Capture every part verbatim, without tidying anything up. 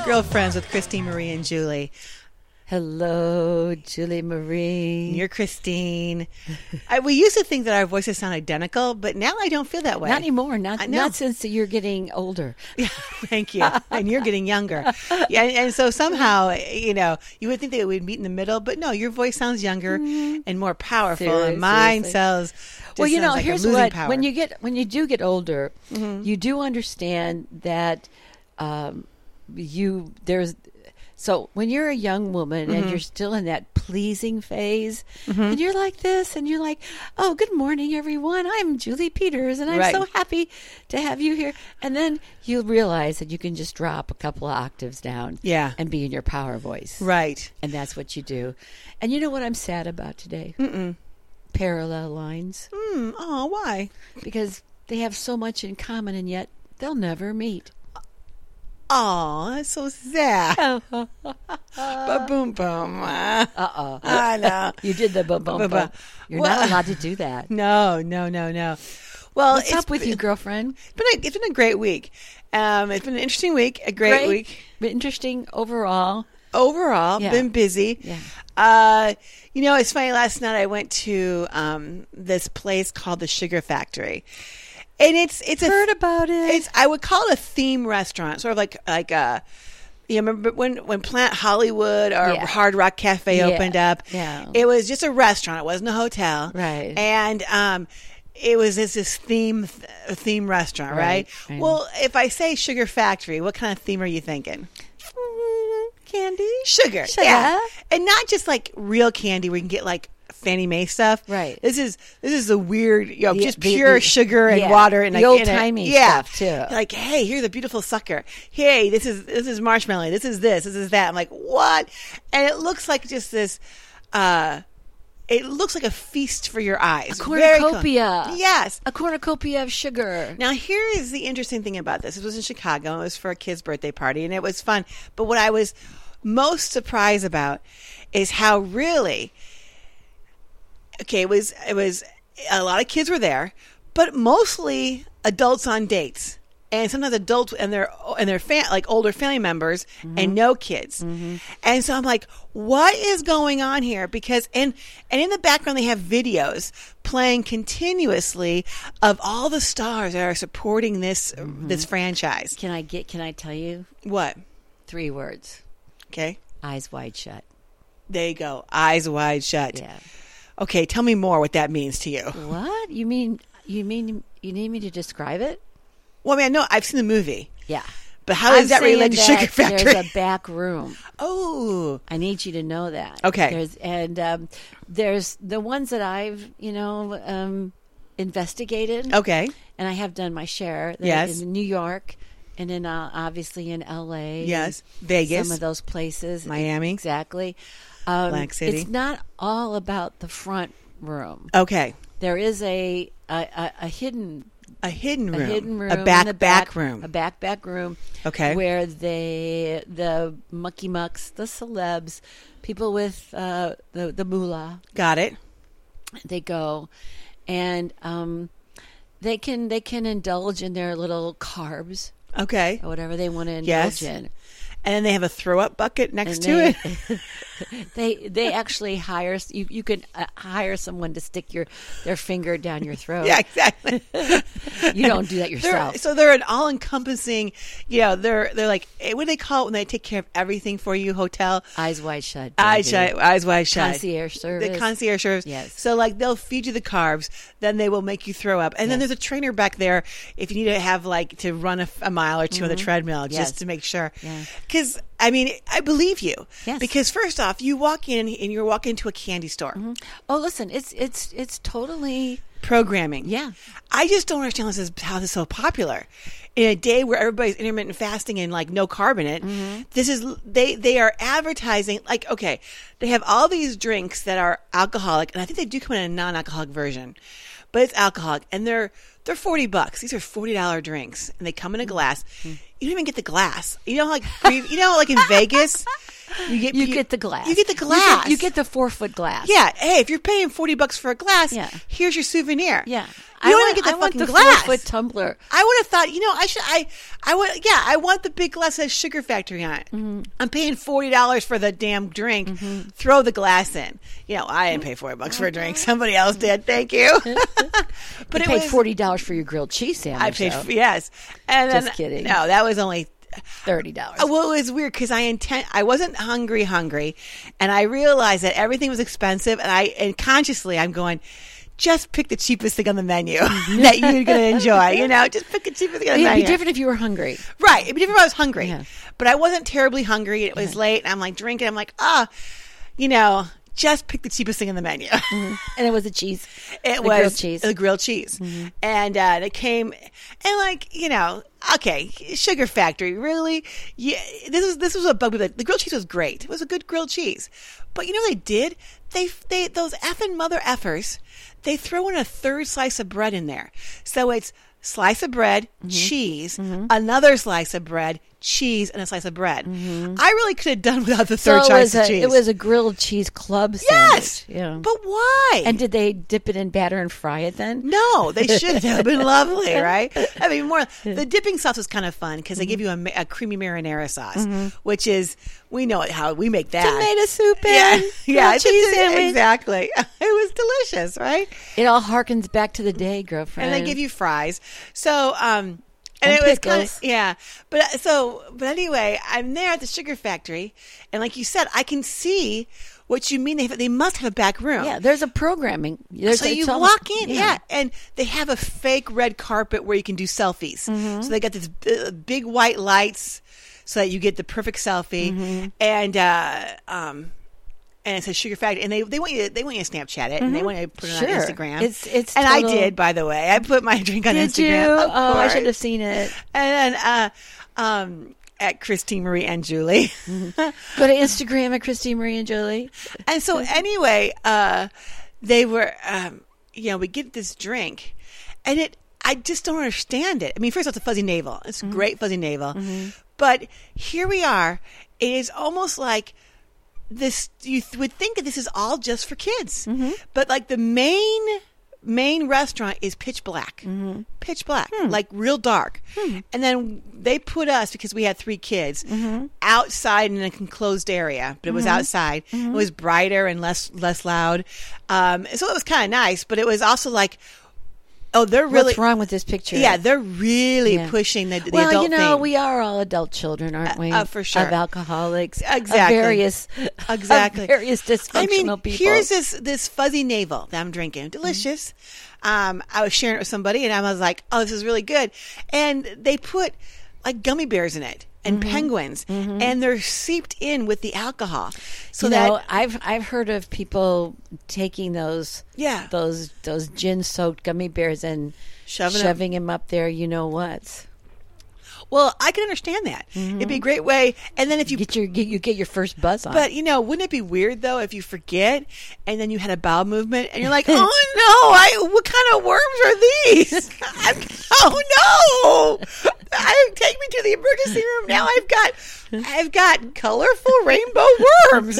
Girlfriends with Christine Marie and Julie. Hello, Julie Marie. You're Christine. I, we used to think that our voices sound identical, but now I don't feel that way. Not anymore. Not, not since you're getting older. Yeah, thank you. And you're getting younger. Yeah, and, and so somehow, you know, you would think that we'd meet in the middle, but no, your voice sounds younger mm-hmm. and more powerful, seriously, and mine seriously. sounds. Well, you know, like here's what: power. when you get when you do get older, mm-hmm. you do understand that um, you there's. So when you're a young woman mm-hmm. and you're still in that pleasing phase, mm-hmm. and you're like this, and you're like, oh, good morning, everyone. I'm Julie Peters, and I'm right. so happy to have you here. And then you realize that you can just drop a couple of octaves down yeah. and be in your power voice. Right. And that's what you do. And you know what I'm sad about today? Mm-mm. Parallel lines. Mm, oh, why? Because they have so much in common, and yet they'll never meet. Oh, that's so sad. Ba boom boom. Uh oh. I know. You did the boom boom boom. You're well, not allowed to do that. No, no, no, no. Well, what's up with you, girlfriend? It's been a, it's been a great week. Um, it's been an interesting week. A great, great. week. Been interesting overall. Overall, yeah. been busy. Yeah. Uh, you know, it's funny. Last night I went to um, this place called the Sugar Factory. And it's it's heard a, about it. It's I would call it a theme restaurant, sort of like like a. You remember when when Planet Hollywood or yeah. Hard Rock Cafe yeah. opened up? Yeah, it was just a restaurant. It wasn't a hotel, right? And um, it was this, this theme theme restaurant, right. Right? right? Well, if I say Sugar Factory, what kind of theme are you thinking? Candy, sugar, sugar, yeah, and not just like real candy where you can get like Fannie Mae stuff. Right. This is this is the weird, you know, the, just the, pure the, sugar and yeah, water and the like, old timey yeah. stuff too. Like, hey, here's a beautiful sucker. Hey, this is this is marshmallow. This is this. This is that. I'm like, what? And it looks like just this. uh It looks like a feast for your eyes. A cornucopia. Cool. Yes. A cornucopia of sugar. Now, here is the interesting thing about this. It was in Chicago. It was for a kid's birthday party, and it was fun. But what I was most surprised about is how really, okay, it was, it was, a lot of kids were there, but mostly adults on dates. And sometimes adults and their and their fam- like older family members mm-hmm. and no kids, mm-hmm. and so I'm like, what is going on here? Because and and in the background they have videos playing continuously of all the stars that are supporting this mm-hmm. this franchise. Can I get? Can I tell you what? Three words. Okay. Eyes wide shut. There you go. Eyes wide shut. Yeah. Okay. Tell me more what that means to you. What you mean? You mean you need me to describe it? Well, I mean, I know I've seen the movie. Yeah. But how does I'm that relate to that Sugar Factory? There's a back room. Oh. I need you to know that. Okay. There's, and um, there's the ones that I've, you know, um, investigated. Okay. And I have done my share. Yes. In New York and in, uh, obviously in L A. Yes. Vegas. Some of those places. Miami. Exactly. Um, Atlantic City. It's not all about the front room. Okay. There is a a, a, a hidden A hidden room. A hidden room. A back, in the back, back room. A back, back room. Okay. Where they, the mucky mucks, the celebs, people with uh, the, the moolah. Got it. They go and um, they can they can indulge in their little carbs. Okay. Or whatever they want to indulge yes. in. And then they have a throw-up bucket next and to they, it. they they actually hire you. You could uh, hire someone to stick your their finger down your throat. Yeah, exactly. You don't do that yourself. They're, so they're an all-encompassing. You know, they're they're like what do they call it when they take care of everything for you? Hotel. Eyes wide shut. Eyes shut. Eyes wide shut. Concierge service. The concierge service. Yes. So like they'll feed you the carbs, then they will make you throw up, and yes. then there's a trainer back there if you need to have like to run a, a mile or two mm-hmm. on the treadmill just yes. to make sure. Yeah. Because I mean, I believe you. Yes. Because first off, you walk in and you're walking into a candy store. Mm-hmm. Oh, listen, it's it's it's totally programming. Yeah. I just don't understand this is, how this is so popular. In a day where everybody's intermittent fasting and like no carb in it, mm-hmm. this is they they are advertising like okay, they have all these drinks that are alcoholic, and I think they do come in a non-alcoholic version, but it's alcoholic, and they're they're forty bucks. These are forty dollar drinks, and they come in a glass. Mm-hmm. You don't even get the glass. You know, like you know, like like in Vegas, you get You get the glass. You get the You glass. get, you get the four foot glass. Yeah. Hey, if you're paying forty bucks for a glass, Yeah. here's your souvenir. Yeah. You I don't want, even get the I want fucking the glass. four foot tumbler. I would have thought, you know, I should, I, I would, yeah, I want the big glass that has Sugar Factory on it. Mm-hmm. I'm paying forty dollars for the damn drink. Mm-hmm. Throw the glass in. You know, I didn't pay forty bucks for a drink. Somebody else did. Thank you. But You it paid was forty dollars for your grilled cheese sandwich. I paid, though. yes. And then, Just kidding. No, that was only thirty dollars. Uh, Well, it was weird because I intent I wasn't hungry, hungry, and I realized that everything was expensive, and I and consciously I'm going, just pick the cheapest thing on the menu that you're going to enjoy. You know, just pick the cheapest thing on the It'd menu. be different if you were hungry. Right? It'd be different if I was hungry, Yeah. but I wasn't terribly hungry. It was late, and I'm like drinking. I'm like, ah, you know. Just pick the cheapest thing on the menu. Mm-hmm. And it was a cheese. It the was grilled cheese. the grilled cheese, Mm-hmm. and uh, it came, and like you know, okay, Sugar Factory, really? Yeah, this was this was a bug. The grilled cheese was great. It was a good grilled cheese, but you know what they did? They they those effing mother effers. They throw in a third slice of bread in there, so it's slice of bread, Mm-hmm. cheese, another slice of bread, cheese, and a slice of bread. I really could have done without the So third it slice was, of a, cheese. it was a grilled cheese club sandwich. yes, Yeah. but why? And did they dip it in batter and fry it then? No, they should have been lovely, right? I mean, more the dipping sauce was kind of fun because they give you a, ma- a creamy marinara sauce, which is we know it, how we make that Tomato soup Yeah, and yeah, grilled it's cheese a- sandwich. exactly. It was delicious, right? It all harkens back to the day, girlfriend. And they give you fries. So, um, and, And it was kind of pickles. yeah. But uh, so, but anyway, I'm there at the Sugar Factory, and like you said, I can see what you mean. They have, they must have a back room. Yeah, there's a programming. There's, So you it's almost- walk in, yeah. and they have a fake red carpet where you can do selfies. Mm-hmm. So they got this uh, big white lights so that you get the perfect selfie, Mm-hmm. and uh, um, and it says Sugar Factory, and they they want you to, they want you to Snapchat it, and they want you to put it Mm-hmm. Sure. on Instagram. It's- it's and total- I did, by the way. I put my drink on Did Instagram. you? Of Oh, I course. should have seen it. And then uh, um, at Christine Marie and Julie. Go to Instagram at Christine Marie and Julie. And so anyway, uh, they were, um, you know, we get this drink, and it, I just don't understand it. I mean, first of all, it's a fuzzy navel. It's a great fuzzy navel. But here we are. It is almost like this, you th- would think that this is all just for kids. But like the main, main restaurant is pitch black. Pitch black, like real dark. And then they put us, because we had three kids, outside in a enclosed area, but it was outside. It was brighter and less less loud. Um, so it was kind of nice, but it was also like, oh, they're really What's wrong with this picture? yeah, they're really Yeah. pushing the, the well, adult you know, thing. we are all adult children, aren't we? uh, for sure. Of alcoholics. Exactly. Of various, Exactly. Of various dysfunctional I mean, people. here's this this fuzzy navel that I'm drinking. Delicious. Um, I was sharing it with somebody, and I was like, "Oh, this is really good." And they put like gummy bears in it and Mm-hmm. penguins, and they're seeped in with the alcohol. So you that know, I've I've heard of people taking those Yeah. those those gin soaked gummy bears and Shoving 'em- shoving them up there. You know what? well, I can understand that. It'd be a great way. And then if you Get your get, you get your first buzz on. But, you know, wouldn't it be weird, though, if you forget and then you had a bowel movement and you're like, oh, no, I, what kind of worms are these? I'm, oh, no. I, take me to the emergency room. Now I've got I've got colorful rainbow worms.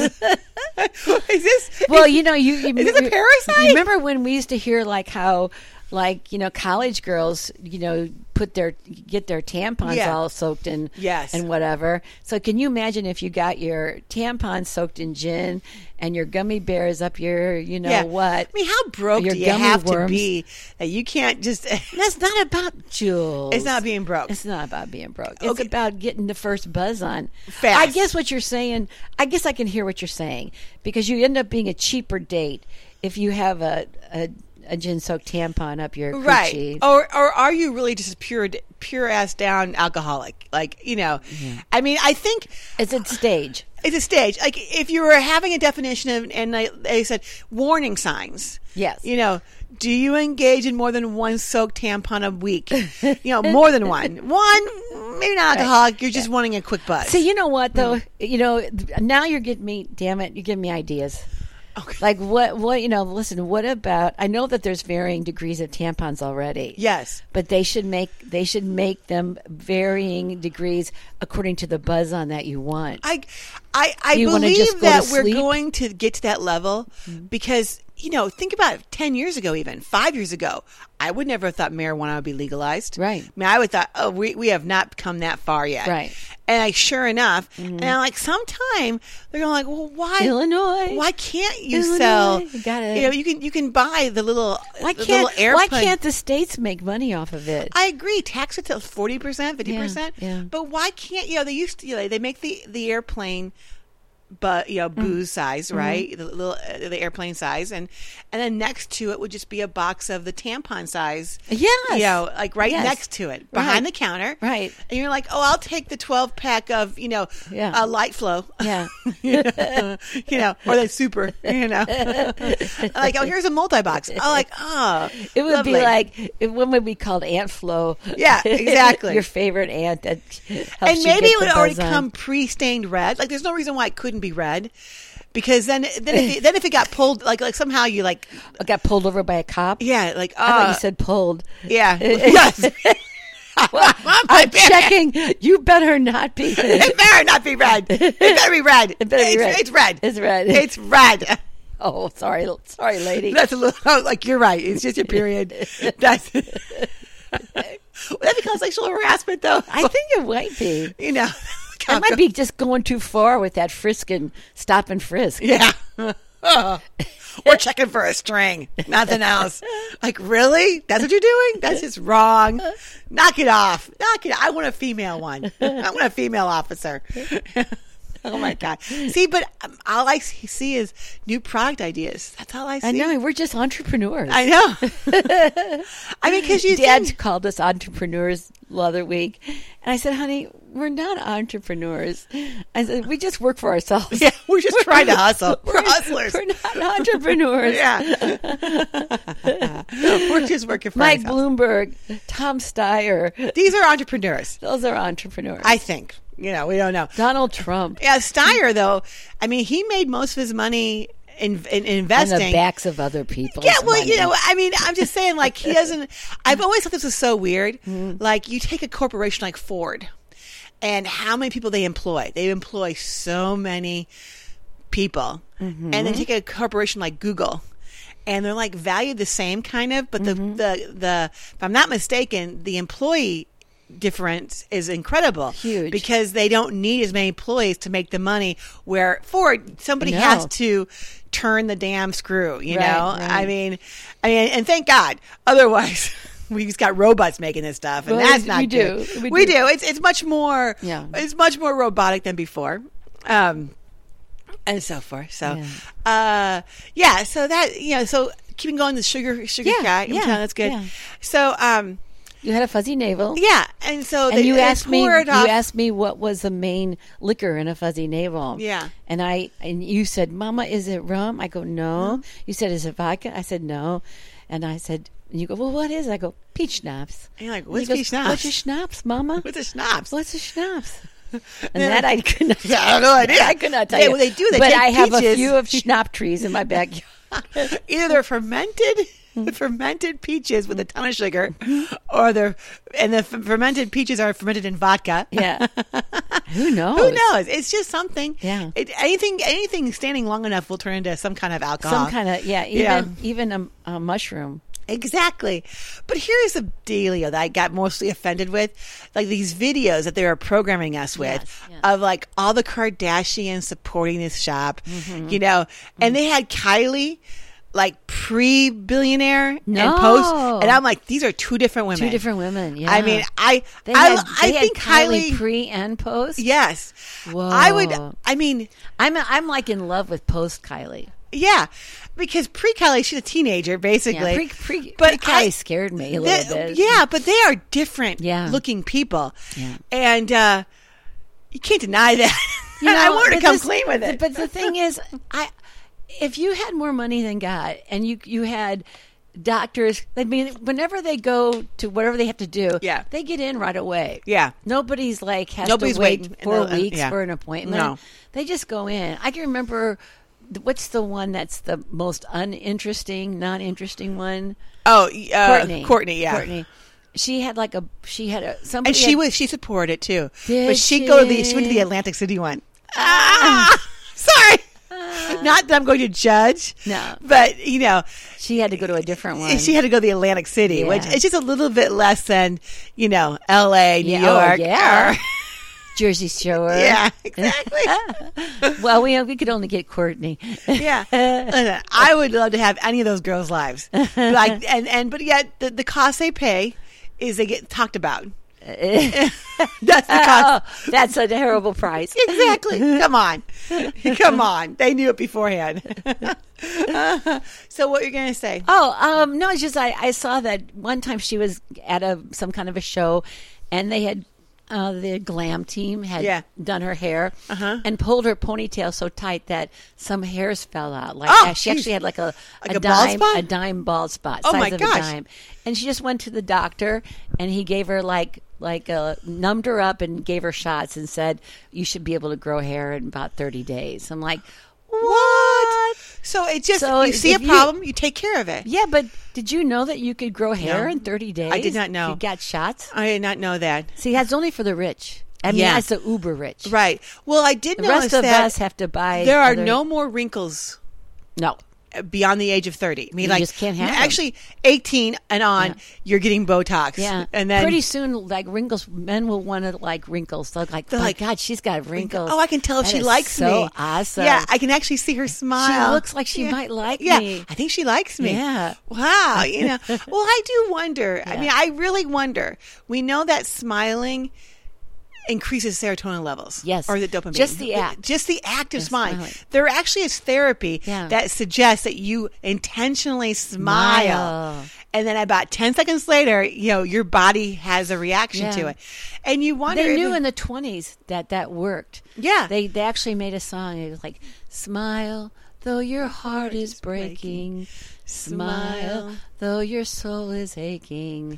Is this... well, is, you know, you, you is this a you- parasite? You remember when we used to hear like how, like you know, college girls, you know, put their get their tampons Yeah. all soaked in Yes. and whatever. So can you imagine if you got your tampons soaked in gin and your gummy bears up your, you know Yeah. what? I mean, how broke Your do you gummy have to worms. be that you can't just... That's not about Jules. It's not being broke. It's not about being broke. It's Okay. about getting the first buzz on. Fast. I guess what you're saying, I guess I can hear what you're saying, because you end up being a cheaper date if you have a a, a gin soaked tampon up your Right. coochie. Or or are you really just a pure pure ass down alcoholic? Like, you know, I mean, I think It's a stage. it's a stage. Like if you were having a definition of, and they, they said warning signs. Yes. You know, do you engage in more than one soaked tampon a week? You know, more than one. One, maybe not alcoholic. You're just wanting a quick buzz. See, you know what though? You know, now you're getting me. Damn it, you're giving me ideas. Okay. Like what? What you know? Listen. What about? I know that there's varying degrees of tampons already. Yes. But they should make they should make them varying degrees according to the buzz on that you want. I, I, I Do you wanna just believe go that to we're sleep? going to get to that level because, you know, think about it, ten years ago, even five years ago, I would never have thought marijuana would be legalized. Right. I mean, I would thought, oh, we, we have not come that far yet. Right. And like, sure enough, and I'm like, sometime they're going like, well, why, Illinois. why can't you Illinois. sell, You gotta- you know, you can, you can buy the little, Why the can't little airplane. Why can't the states make money off of it? I agree. Tax it to forty percent, fifty percent. Yeah, yeah. But why can't, you know, they used to, you know, they make the, the airplane, but, you know, booze size, right? The little, uh, the airplane size. And, and then next to it would just be a box of the tampon size. Yes. You know, like right Yes. next to it, behind Right. the counter. Right. And you're like, oh, I'll take the twelve pack of, you know, Yeah. uh, Light Flow. Yeah. you know, you know, or the super, you know, like, oh, here's a multi box. Oh, like, oh, It would lovely. be like it would be called Aunt Flo. Yeah, exactly. Your favorite aunt that helps and you maybe get it would the already buzz on. come pre-stained red. Like, there's no reason why it couldn't be red, because then, then, if it, then if it got pulled, like, like somehow you like, I got pulled over by a cop. yeah, like, I thought uh, you said pulled. yeah, yes. I'm checking. You better not be. It better not be red. It better be red. It better be it's, red. It's red. It's red. It's red. Oh, sorry, sorry, lady. That's a little. Oh, like you're right. It's just your period. That's. Would that be called sexual harassment, though? I think it might be. You know, I might be just going too far with that frisk and stop and frisk. Yeah. Oh. We're checking for a string, nothing else. Like, really? That's what you're doing? That's just wrong. Knock it off. Knock it. I want a female one. I want a female officer. Oh my God. See, but um, all I see is new product ideas. That's all I see. I know we're just entrepreneurs. I know. I mean, because you Dad think, called us entrepreneurs the other week, and I said, "Honey, we're not entrepreneurs." I said, "We just work for ourselves. yeah, we're just trying to hustle. We're hustlers. We're not entrepreneurs." Yeah. We're just working for Mike ourselves. Bloomberg, Tom Steyer, These are entrepreneurs, those are entrepreneurs. I think. You know, we don't know. Donald Trump. Yeah, Steyer, though, I mean, he made most of his money in, in On investing. the backs of other people. Yeah, well, you know, I mean, I'm just saying, like, he doesn't. I've always thought this was so weird. Mm-hmm. Like, you take a corporation like Ford, and how many people they employ? They employ so many people. Mm-hmm. And then take a corporation like Google, and they're like valued the same, kind of. But the, Mm-hmm. the, the, if I'm not mistaken, the employee difference is incredible. Huge. Because they don't need as many employees to make the money, where Ford, somebody No. has to turn the damn screw, you Right, know? right. I mean, I mean, and thank God. Otherwise, we just got robots making this stuff, and Well, that's we not do. good. We We do. do. It's it's much more. Yeah. It's much more robotic than before. Um, and so forth. So, Yeah. uh, yeah. So that, you know, so keeping going, the sugar sugar Yeah, guy. yeah, that's good. yeah. So, um, You had a fuzzy navel. yeah, and so And they, you they asked me. pour You it off. asked me what was the main liquor in a fuzzy navel. Yeah. And I and you said, "Mama, is it rum?" I go, "No." Mm-hmm. You said, "Is it vodka?" I said, "No." And I said, and you go, "Well, what is it?" I go, "Peach schnapps." And you're like, And what's he goes, peach schnapps? What's your schnapps, Mama? What's a schnapps? What's a schnapps? And Then- that I could not. Yeah, I have no idea. I could not tell Yeah, you. well, they do. They but take I have a peaches. few of schnapp trees in my backyard. Either they're fermented, fermented peaches with a ton of sugar, or they're and the f- fermented peaches are fermented in vodka. Yeah. Who knows? Who knows? It's just something. Yeah. It, anything, anything standing long enough will turn into some kind of alcohol. Some kind of yeah. Even Yeah. even a, a mushroom. Exactly. But here's the dealio that I got mostly offended with. Like these videos that they were programming us with Yes, yes. of like all the Kardashians supporting this shop, Mm-hmm. you know, and they had Kylie like pre-billionaire and No. post. And I'm like, these are two different women. Two different women. Yeah. I mean, I, They I, had, I they had think Kylie, Kylie, pre and post. yes, Whoa. I would, I mean, I'm I'm like in love with post Kylie. yeah, because pre-Kylie, she's a teenager, basically. Yeah, pre pre But pre I- Kylie scared me a little They- bit. Yeah, but they are different Yeah. looking people. Yeah. And uh, you can't deny that. You And I know, want her to but come this- clean with it. But the thing is, I if you had more money than God, and you you had doctors, I mean, whenever they go to whatever they have to do, Yeah. they get in right away. Yeah. Nobody's like has Nobody's to wait waiting. four No, uh, weeks yeah. for an appointment. No. They just go in. I can remember what's the one that's the most uninteresting, non-interesting one? Oh, uh, Courtney. Courtney, yeah. Courtney. She had like a she had a somebody And she had, was she supported it too. Did but she'd go to the she went to the she? Atlantic City one. Ah, sorry. Not that I'm going to judge. No. But, you know, she had to go to a different one. she had to go to the Atlantic City, Yeah. which is just a little bit less than, you know, L A, New Yeah, oh, York. yeah. or- Jersey Shore. yeah, exactly. Well, we we could only get Courtney. Yeah, Listen, I would love to have any of those girls' lives. Like, and and but yet the, the cost they pay is they get talked about. That's the cost. Oh, that's a terrible price. Exactly. Come on, come on. They knew it beforehand. So what you're gonna say? Oh, um, no, it's just I, I saw that one time she was at a some kind of a show, and they had uh, the glam team had Yeah. done her hair Uh-huh. and pulled her ponytail so tight that some hairs fell out. Like Oh, that. She geez. actually had like a Like a, a bald dime spot? a dime bald spot Oh, size my of gosh. a dime, and she just went to the doctor, and he gave her like. Like uh, numbed her up and gave her shots and said you should be able to grow hair in about thirty days. I'm like, What? So it just So you see a if you- problem, you, take care of it. yeah, but did you know that you could grow hair No. in thirty days? I did not know. You got shots. I did not know that. See, that's only for the rich. I mean, Yeah. that's the uber rich. Right. Well, I did The notice rest of that us have to buy. there are other- no more wrinkles no. beyond the age of thirty. I mean, You like just can't have them. actually eighteen and on, Yeah. you're getting Botox. Yeah, and then pretty soon, like wrinkles, men will want to like wrinkles. They're like, They're oh my like, God, she's got wrinkles. oh, I can tell if That she is likes so me. Awesome. Yeah, I can actually see her smile. She looks like she Yeah. might like yeah. me. I think she likes me. Yeah. Wow. You know. Well, I do wonder. I Yeah. mean, I really wonder. We know that smiling increases serotonin levels. Yes. Or the dopamine. Just the act. Just the act of Just smiling. smiling. There actually is therapy Yeah. that suggests that you intentionally smile. Smile. And then about ten seconds later, you know, your body has a reaction Yeah. to it. And you wonder They if knew it- in the twenties that that worked. Yeah. They they actually made a song. It was like, smile though your heart is breaking. Smile though your soul is aching.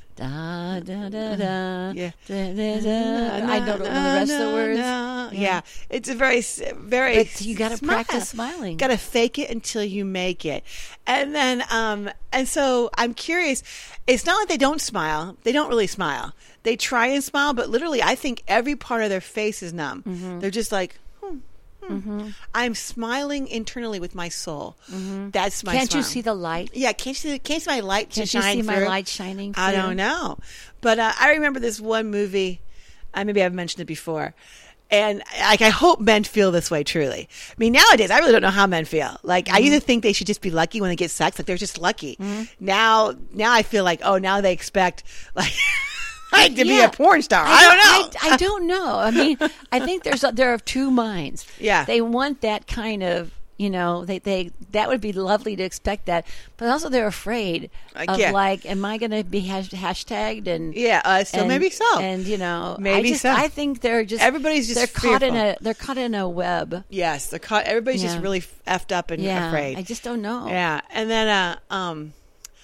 Da da da da. Yeah. Da, da, da. I don't know the rest of the words. Yeah. yeah, it's a very, s- very. But you got to practice smiling. Got to fake it until you make it, and then, um, and so I'm curious. It's not like they don't smile; they don't really smile. They try and smile, but literally, I think every part of their face is numb. Mm-hmm. They're just like. Hmm, hmm. I'm smiling internally with my soul. That's my. Can't you smile. see the light? Yeah, can't you see? Can't you see my light Can't to you shine see my through? light shining I through? don't know, but uh, I remember this one movie. I maybe I've mentioned it before, and like I hope men feel this way truly. I mean, nowadays I really don't know how men feel. Like I either think they should just be lucky when they get sex, like they're just lucky. Now, now I feel like oh, now they expect like. Like to be Yeah. a porn star. I, don't know. I, I don't know. I mean, I think there's a, there are two minds. Yeah. They want that kind of, you know, they, they that would be lovely to expect that, but also they're afraid Like, of yeah. like, am I going to be hash, hashtagged and Yeah, uh, so and- maybe so. And you know, Maybe I just, so. I think they're just Everybody's just they're caught in fearful. a they're caught in a web. Yes, they're caught. Everybody's just Yeah. really effed up and Yeah, afraid. I just don't know. Yeah, and then uh, um,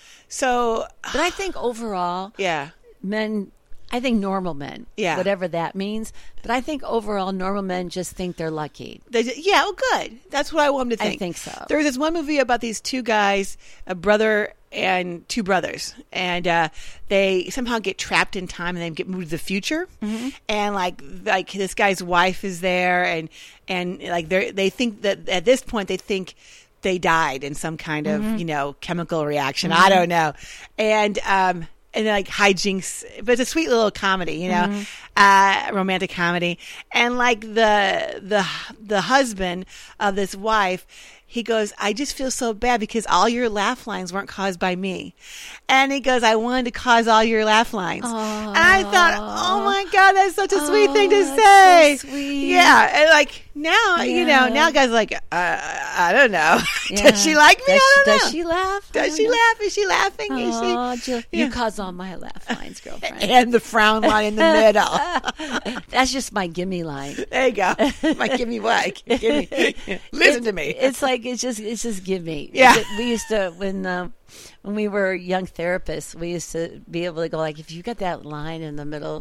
so But I think overall, yeah, men, I think normal men, Yeah. whatever that means. But I think overall, normal men just think they're lucky. They just, yeah, well, good. That's what I want them to I think. think so. There was this one movie about these two guys, a brother and two brothers, and uh, they somehow get trapped in time and they get moved to the future. Mm-hmm. And like, like this guy's wife is there, and and like they they think that at this point they think they died in some kind of Mm-hmm. you know chemical reaction. I don't know, and um. And like hijinks, but it's a sweet little comedy, you know, Mm-hmm. uh, romantic comedy. And like the the the husband of this wife, he goes, "I just feel so bad because all your laugh lines weren't caused by me." And he goes, "I wanted to cause all your laugh lines." And I thought, "Oh my God, that's such a sweet Oh, thing to that's say." so sweet. Yeah, and like now, you know, Yeah. now guys are like, uh, I don't know. Yeah. Does she like me? Does, I don't does know. she laugh? I Does don't she know. laugh? Is she laughing? Is she? Oh, Jill, Yeah. you cause all my laugh lines, girlfriend. And the frown line in the middle. That's just my gimme line. There you go. My gimme what? Gimme. Listen It- to me. It's like it's just it's just gimme. Yeah. It- we used to when um, when we were young therapists, we used to be able to go like, if you got that line in the middle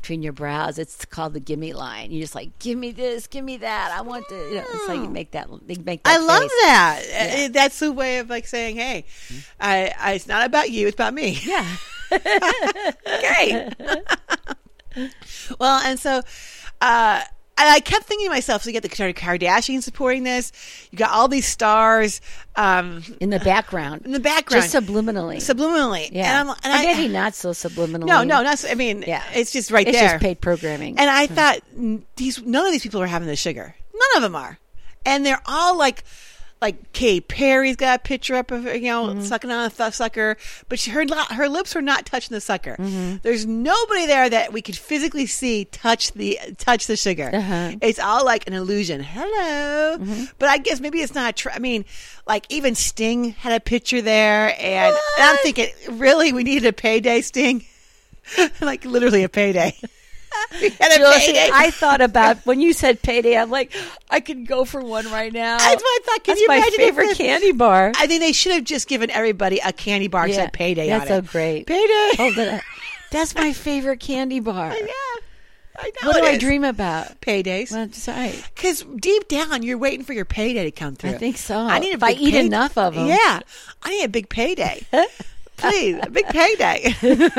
between your brows. It's called the gimme line. You just like, give me this, give me that. I want to. You know, it's like you make that. They make that I love face. that. Yeah. Uh, That's the way of like saying, "Hey, I, I, it's not about you; it's about me." Yeah. Great. Well, and so. Uh, And I kept thinking to myself, so you get the Kardashians supporting this. You got all these stars um, In the background. in the background, Just subliminally. subliminally. Yeah. And, I'm, and or I, maybe not so subliminally. no, no, not. I mean, Yeah. it's just right It's there. just paid programming. And I thought n- these none of these people are having the sugar. None of them are, and they're all like. Like Katy Perry's got a picture up of her, you know, Mm-hmm. sucking on a th- sucker, but she, her lo- her lips are not touching the sucker. Mm-hmm. There's nobody there that we could physically see touch the touch the sugar. Uh-huh. It's all like an illusion. Hello, Mm-hmm. but I guess maybe it's not. Tr- I mean, like even Sting had a picture there, and, and I'm thinking, really, we needed a payday, Sting, like literally a payday. We had a Jill, see, payday. I thought about when you said payday. I'm like, I could go for one right now. That's what I thought. Can That's you my imagine if favorite this- candy bar. I think they should have just given everybody a candy bar that said payday That's on it. so great. Payday. Oh, that, that's my favorite candy bar. Yeah. I know What do it I is. dream about? Paydays. Well, that's right. Because deep down, you're waiting for your payday to come through. I think so. I need a If I big eat pay- enough of 'em. Yeah. I need a big payday. Please, a big payday.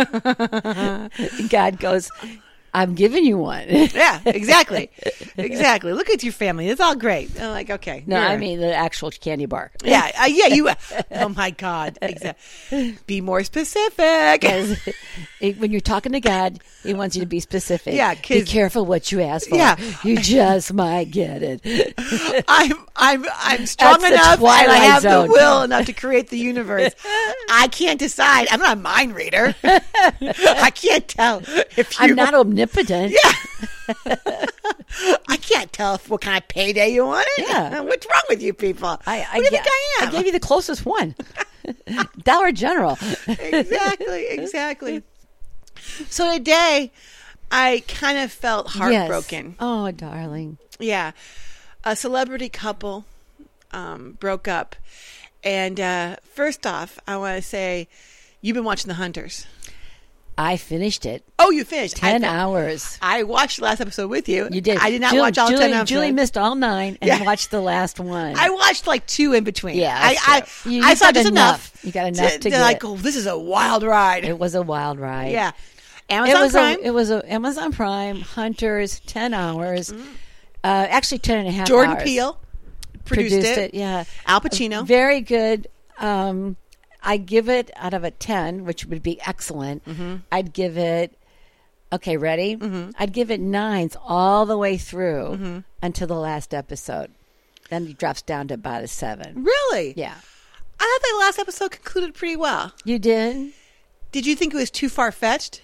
God goes, I'm giving you one. Yeah, exactly. Exactly. Look at your family. It's all great. I'm like, okay. No, here. I mean the actual candy bar. Yeah, uh, yeah, you. Oh my God! Exactly. Be more specific. Because it- when you're talking to God, He wants you to be specific. Yeah, be 'cause- careful what you ask for. Yeah. You just might get it. I'm I'm I'm strong That's the enough, and I Twilight have Zone. the will enough to create the universe. I can't decide. I'm not a mind reader. I can't tell if you. I'm not omnipotent. Yeah. I can't tell if, what kind of payday you wanted. Yeah. What's wrong with you people? I, I, what do you ga- think I am? I gave you the closest one. Dollar General. exactly, exactly. So today, I kind of felt heartbroken. Yes. Oh, darling. Yeah, a celebrity couple um, broke up, and uh, first off, I want to say, you've been watching The Hunters. I finished it. Oh, you finished Ten I, hours. I watched the last episode with you. You did. I did not Julie, watch all Julie, ten episodes. Julie missed all nine and Yeah. watched the last one. I watched like two in between. Yeah, I that's I, true. You- I you saw got just enough. enough. You got enough to get like, it. oh, this is a wild ride. It was a wild ride. Yeah, It Amazon was Prime. a it was a Amazon Prime Hunters ten hours. Uh, actually ten and a half Jordan hours. Peele produced, it. Yeah. Al Pacino. Very good. Um, I give it out of a ten, which would be excellent. Mm-hmm. I'd give it. Okay, ready? Mm-hmm. I'd give it nines all the way through Mm-hmm. until the last episode. Then it drops down to about a seven. Really? Yeah. I thought the last episode concluded pretty well. You did? Did you think it was too far fetched?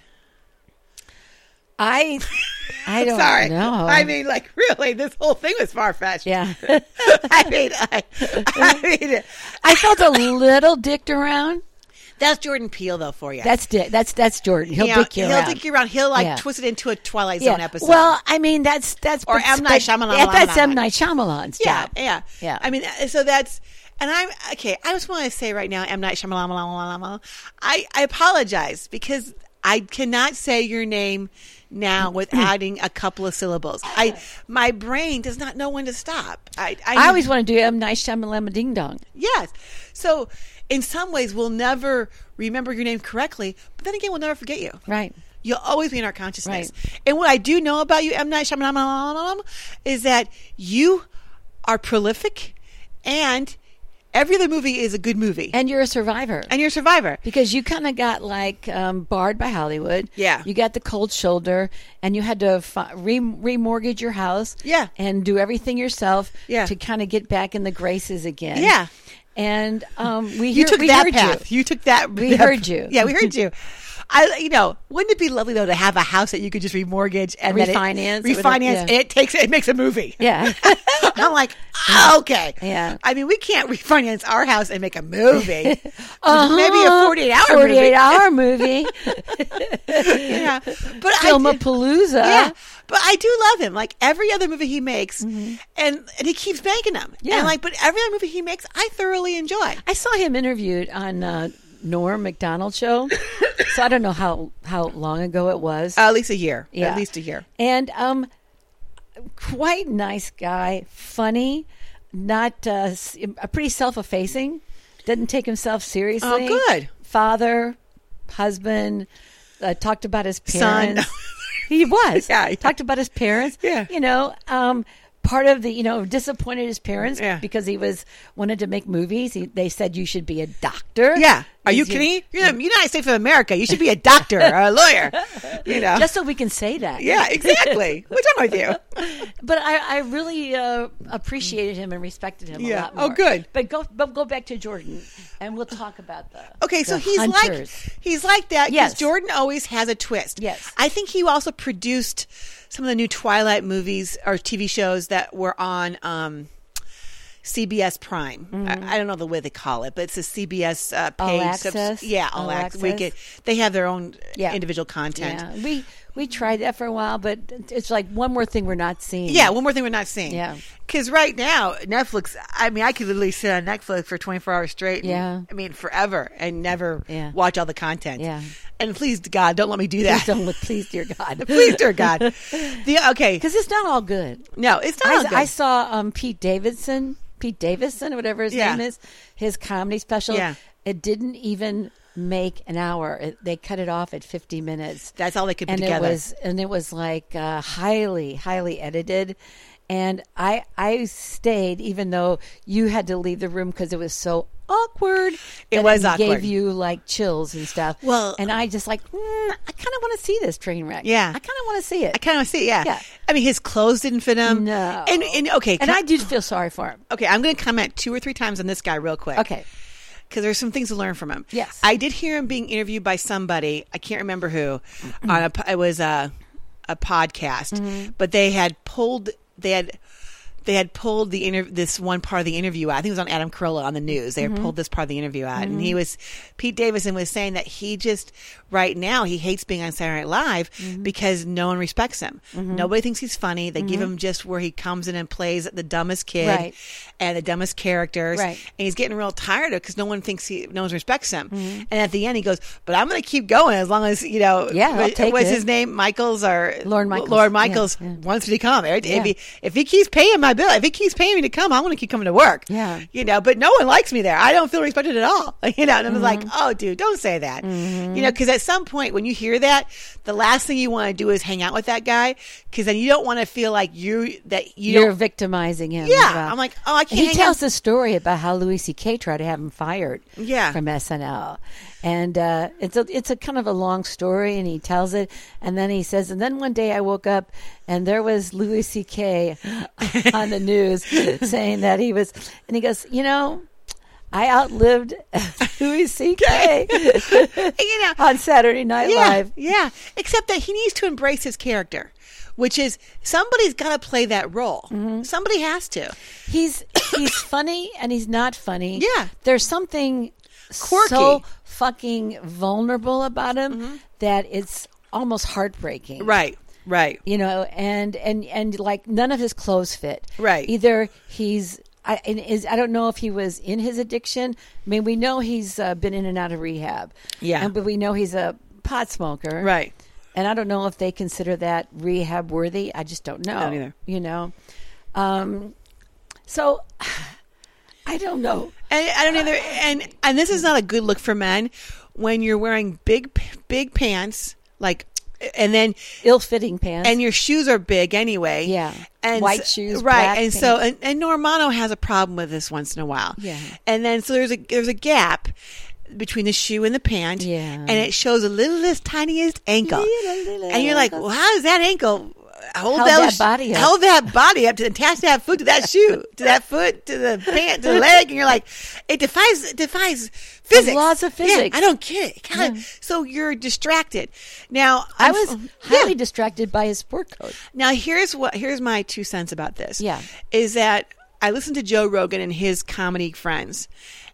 I I don't Sorry. know. I mean, like, really, this whole thing was far fetched. yeah. I mean, I, I mean, I felt a little dicked around. that's Jordan Peele, though, for you. That's di- that's that's Jordan. He'll You know, dick you he'll around. dick you around. He'll like Yeah. twist it into a Twilight Zone yeah. episode. Well, I mean that's that's Or but- M. Night but- Shyamalan. yeah, that's M Night Shyamalan's yeah, job. yeah, Yeah. I mean, uh, so that's, and I'm okay. I just want to say right now, M. Night Shyamalan. I I apologize because I cannot say your name now with adding a couple of syllables. I my brain does not know when to stop. I I, I always want to do M Night Shyamalan Ding Dong. yes. So in some ways, we'll never remember your name correctly, but then again, we'll never forget you. Right. You'll always be in our consciousness. Right. And what I do know about you, M. Night Shyamalan, is that you are prolific, and every other movie is a good movie, And you're a survivor. and you're a survivor. Because you kind of got like um, barred by Hollywood. Yeah. You got the cold shoulder, and you had to fi- re- remortgage your house. Yeah. And do everything yourself. Yeah. To kind of get back in the graces again. Yeah. And um, we You hear, took we that heard path. you. You. took that. We heard you. Yeah, we heard you. I, you know, wouldn't it be lovely though to have a house that you could just remortgage and then it- Refinance. refinance, Yeah. and it takes it makes a movie. Yeah. I'm like, ah, okay. Yeah. I mean, we can't refinance our house and make a movie. Uh-huh. Maybe a forty-eight hour forty-eight movie. hour movie. Yeah, but I Film a do- Palooza. Yeah, but I do love him. Like every other movie he makes, and and he keeps making them. Yeah. and like, but every other movie he makes, I thoroughly enjoy. I saw him interviewed on uh, Norm Macdonald show, so I don't know how, how long ago it was. Uh, at least a year. Yeah. At least a year. And um, quite nice guy, funny, not uh, s- a pretty self-effacing, didn't take himself seriously. Oh, good. Father, husband, uh, talked about his Son. parents. He was. Yeah, yeah. Talked about his parents. Yeah. You know, um, part of the, you know, disappointed his parents Yeah. because he was wanted to make movies. He, they said you should be a doctor. Yeah. Are you He's- kidding? You're the United States of America. You should be a doctor or a lawyer. You know. Just so we can say that. yeah, exactly. What's wrong with you? But I, I really uh, appreciated him and respected him Yeah. a lot more. Oh, good. But go, but go back to Jordan, and we'll talk about the. Okay, so the he's hunters. like he's like that because Yes. Jordan always has a twist. Yes. I think he also produced some of the new Twilight movies or T V shows that were on um, C B S Prime. I, I don't know the way they call it, but it's a C B S uh, All paid access? yeah, all, All access. We access? get they have their own Yeah. individual content. Yeah, we we tried that for a while, but it's like one more thing we're not seeing. Yeah, one more thing we're not seeing. Yeah. Because right now, Netflix, I mean, I could literally sit on Netflix for twenty-four hours straight. and- Yeah. I mean, forever and never Yeah. watch all the content. Yeah. And please, God, don't let me do Please that. don't, please, dear God. Please, dear God. The, okay. Because it's not all good. No, it's not I, all good. I saw um, Pete Davidson, Pete Davison, or whatever his Yeah. name is, his comedy special. Yeah. It didn't even make an hour. It, they cut it off at fifty minutes. That's all they could put and together. It was, and it was like uh, highly, highly edited. And I, I stayed, even though you had to leave the room because it was so awkward. It that was Gave awkward. you like chills and stuff. Well- and I just like, mm, I kind of want to see this train wreck. Yeah. I kind of want to see it. I kind of see, yeah. Yeah. I mean, his clothes didn't fit him. No. And, and okay. and can I did feel sorry for him. Okay, I'm going to comment two or three times on this guy real quick. Okay. Because there's some things to learn from him. Yes. I did hear him being interviewed by somebody. I can't remember who. on a, it was a a podcast, Mm-hmm. but they had pulled. They had. They had pulled the inter- this one part of the interview out. I think it was on Adam Carolla on the news. They had pulled this part of the interview out, and he was Pete Davidson was saying that he just right now he hates being on Saturday Night Live because no one respects him. Nobody thinks he's funny. They give him just where he comes in and plays the dumbest kid Right. and the dumbest characters, Right. and he's getting real tired of it because no one thinks he, no one respects him. And at the end, he goes, "But I'm going to keep going as long as you know." Yeah, I'll what- take what's it. his name? Michaels or Lorne Michaels. Lord Yeah, Michaels yeah. wants me to come. Right? Yeah. If he if he keeps paying my bill, if he keeps paying me to come, I want to keep coming to work. Yeah. you know. But no one likes me there. I don't feel respected at all. You know, and I was like, Mm-hmm. "Oh, dude, don't say that." You know, because at some point when you hear that, the last thing you want to do is hang out with that guy because then you don't want to feel like you that you You're don't. victimizing him. Yeah, as well. I'm like, oh, I can't. He hang tells out. the story about how Louis C K tried to have him fired Yeah. from S N L. And uh, it's a it's a kind of a long story, and he tells it, and then he says, and then one day I woke up, and there was Louis C K on the news saying that he was, and he goes, you know, I outlived Louis C K You know, on Saturday Night yeah, Live. yeah. Except that he needs to embrace his character, which is somebody's got to play that role. Mm-hmm. Somebody has to. He's he's funny and he's not funny. Yeah. There's something Quirky. so fucking vulnerable about him that it's almost heartbreaking. Right. Right. You know, and and and like none of his clothes fit. Right. Either he's I and is I don't know if he was in his addiction. I mean, we know he's uh, been in and out of rehab. Yeah. And, but we know he's a pot smoker. Right. And I don't know if they consider that rehab worthy. I just don't know. I don't either. You know, um, so I don't know. And I don't either. And and this is not a good look for men when you're wearing big big pants like. And then, Ill-fitting pants. and your shoes are big anyway. Yeah. and White s- shoes, right? black And so, pants. and, and Normano has a problem with this once in a while. Yeah. and then so there's a there's a gap between the shoe and the pant. Yeah. and it shows the littlest, tiniest ankle, Little, little and you're like, ankle. well, how does that ankle hold Held those- that body up. hold that body up to attach that foot to that shoe, to that foot, to the pant, to the leg, and you're like, it defies it defies physics, laws of Yeah, physics. I don't get it. God, So you're distracted. Now I I'm- was yeah. highly distracted by his sport coat. Now here's what here's my two cents about this. Yeah. is that I listened to Joe Rogan and his comedy friends,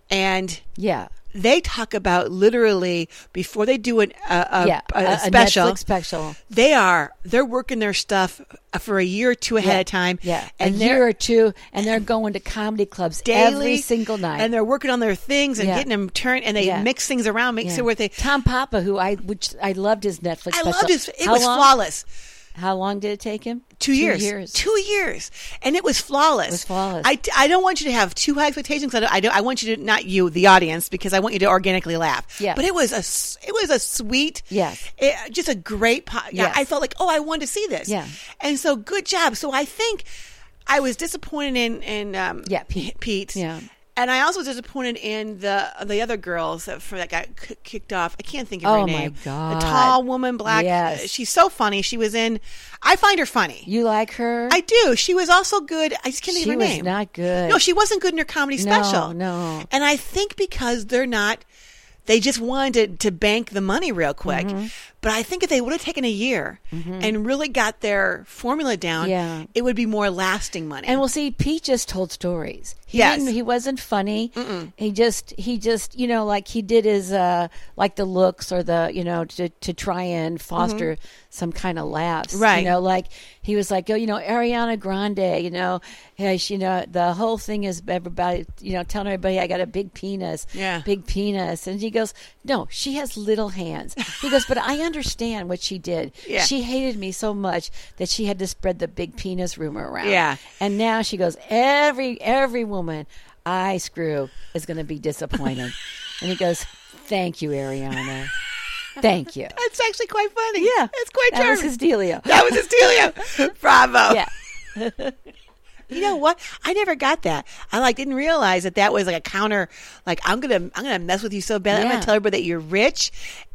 and Yeah. they talk about literally before they do an, a, a, Yeah. a, A, a special. Netflix special. They are they're working their stuff for a year or two ahead Yeah. of time. Yeah. and a they're year or two, and they're going to comedy clubs daily every single night. and they're working on their things and Yeah. getting them turned, and they Yeah. mix things around, make Yeah. it where they. Tom Papa, who I which I loved his Netflix I special. loved it. It How was long? flawless. How long did it take him? Two years. Two years. Two years. And it was flawless. It was flawless. I, I don't want you to have too high expectations. I, don't, I, don't, I want you to, not you, the audience, because I want you to organically laugh. Yeah. But it was a, s- it was a sweet, Yes. it, just a great, po- yeah, Yes. I felt like, oh, I wanted to see this. Yeah. And so good job. So I think I was disappointed in, in um, Yeah, Pete. Pete. Yeah. And I also was disappointed in the the other girls that for that got k- kicked off. I can't think of Oh, her my name. God. The tall woman, black. Yes. She's so funny. She was in. I find her funny. You like her? I do. She was also good. I just can't think She of her was name. not good. No, she wasn't good in her comedy No, special. no. And I think because they're not, they just wanted to, to bank the money real quick. Mm-hmm. But I think if they would have taken a year and really got their formula down, Yeah. it would be more lasting money. And we'll see, Pete just told stories. He Yes. didn't, he wasn't funny. He just, he just, you know, like he did his, uh, like the looks or the, you know, to, to try and foster some kind of laughs. Right. You know, like he was like, oh, you know, Ariana Grande, you know, hey, she, you know, the whole thing is everybody, you know, telling everybody I got a big penis. Yeah. Big penis. And he goes, no, she has little hands. He goes, but I understand what she did. Yeah. She hated me so much that she had to spread the big penis rumor around. Yeah. And now she goes, every every woman I screw is going to be disappointed. And he goes, thank you, Ariana. Thank you. It's actually quite funny. Yeah. It's quite That charming. was his dealio. That was his dealio. Bravo. Yeah. You know what? I never got that. I like didn't realize that that was like a counter. Like I'm gonna I'm gonna mess with you so bad. I'm Yeah. gonna tell everybody that you're rich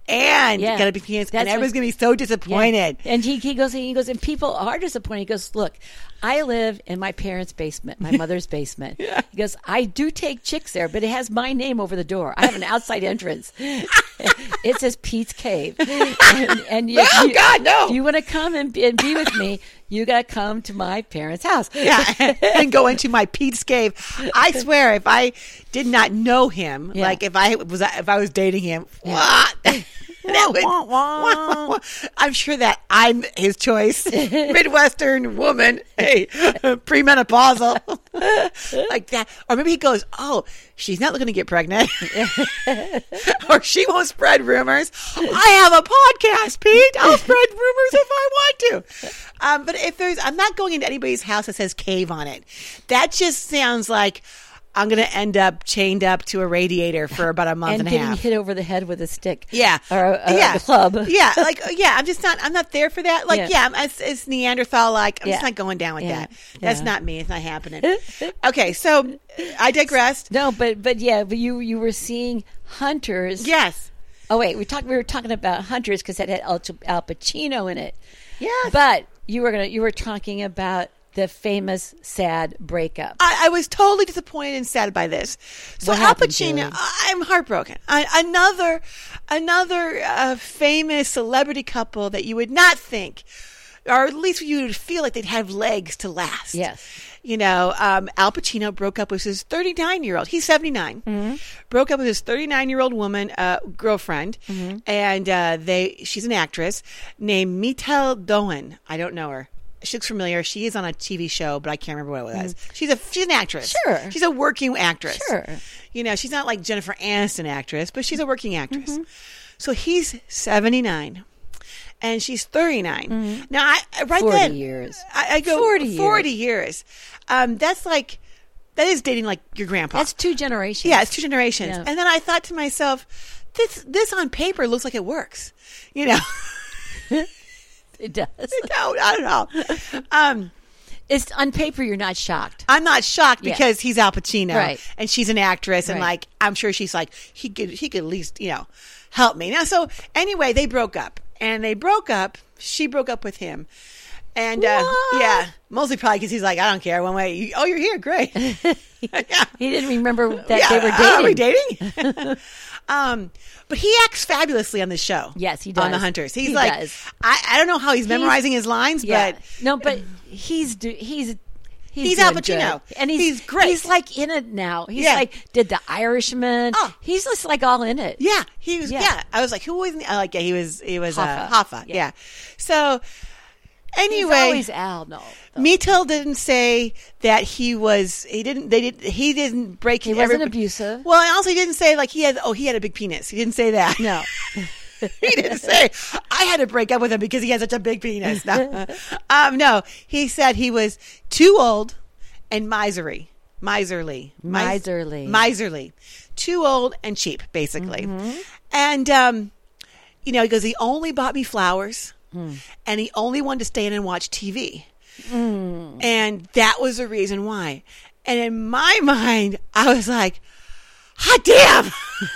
and Yeah. you gotta be penis, That's and everybody's what- gonna be so disappointed. Yeah. And he, he goes, he goes, and people are disappointed. He goes, look, I live in my parents' basement, my mother's basement. Yeah. He goes, I do take chicks there, but it has my name over the door. I have an outside entrance. It says Pete's Cave. And, and you, Oh, you- God, no. If you want to come and be, and be with me, you got to come to my parents' house. Yeah, and go into my Pete's Cave. I swear, if I did not know him, Yeah. like if I was if I was dating him, what? That would- Wah, wah, wah. I'm sure that I'm his choice. Midwestern woman, hey, premenopausal, like that. Or maybe he goes, "Oh, she's not looking to get pregnant, or she won't spread rumors. I have a podcast, Pete. I'll spread rumors if I want to." Um, but if there's, I'm not going into anybody's house that says cave on it. That just sounds like I'm going to end up chained up to a radiator for about a month And and, a getting half. hit over the head with a stick. Yeah, Or a, a yeah, club. Yeah, like yeah, I'm just not. I'm not there for that. Like Yeah. yeah, I'm, it's, it's Neanderthal. Like I'm just Yeah. not going down with Yeah. that. That's Yeah. not me. It's not happening. Okay, so I digressed. No, but but yeah, but you you were seeing Hunters. Yes, Oh wait, we talked. We were talking about Hunters because it had Al, Al Pacino in it. yes. But you were gonna. You were talking about the famous sad breakup. I, I was totally disappointed and sad by this. So What Al happened, Pacino, Julie? I'm heartbroken. I, another, another uh, famous celebrity couple that you would not think, or at least you would feel like they'd have legs to last. Yes. You know, um, Al Pacino broke up with his thirty-nine year old. He's seventy-nine. Mm-hmm. Broke up with his thirty-nine year old woman, uh, girlfriend, Mm-hmm. and uh, they. She's an actress named Mitel Doan. I don't know her. She looks familiar. She is on a T V show, but I can't remember what it was. She's a she's an actress. Sure. She's a working actress. Sure. You know, she's not like Jennifer Aniston actress, but she's a working actress. Mm-hmm. So he's seventy-nine. And she's thirty-nine. Now, I right Forty then, years. I, I go Forty years. forty years. Um, that's like that is dating like your grandpa. That's two generations. Yeah, it's two generations. Yeah. And then I thought to myself, this this on paper looks like it works. You know, It does. no, I don't know. Um, It's on paper. You're not shocked. I'm not shocked Yeah. because he's Al Pacino, Right. and she's an actress, and Right. like I'm sure she's like he could he could at least you know help me now. So anyway, they broke up, and they broke up. She broke up with him, and uh, What? yeah, mostly probably because he's like I don't care one way. You, oh, you're here, great. yeah. He didn't remember that Yeah, they were uh, Are we dating. dating? um, but he acts fabulously on the show. Yes, he On the does. Hunters, he's He like does. I, I don't know how he's, He's- memorizing his lines, Yeah. but No, but he's do- he's He's doing Al Pacino. good. And he's, He's great. He's like in it now. He's Yeah. like did The Irishman. Oh. He's just like all in it. Yeah, he was. Yeah. Yeah. I was like, who was? I like, yeah, he was. He was Hoffa. uh, Hoffa. Yeah. Yeah. So He's anyway, always Al. No, though. Mito didn't say that he was. He didn't. They did. He didn't break. He wasn't every- abusive. Well, and also he didn't say like he had. Oh, he had a big penis. He didn't say that. No. He didn't say I had to break up with him because he had such a big penis. No, um, no. He said he was too old and miserly, miserly, Mis- Miserly. miserly, too old and cheap, basically. And um, you know, he goes, he only bought me flowers, and he only wanted to stay in and watch T V, and that was the reason why. And in my mind, I was like, hot damn.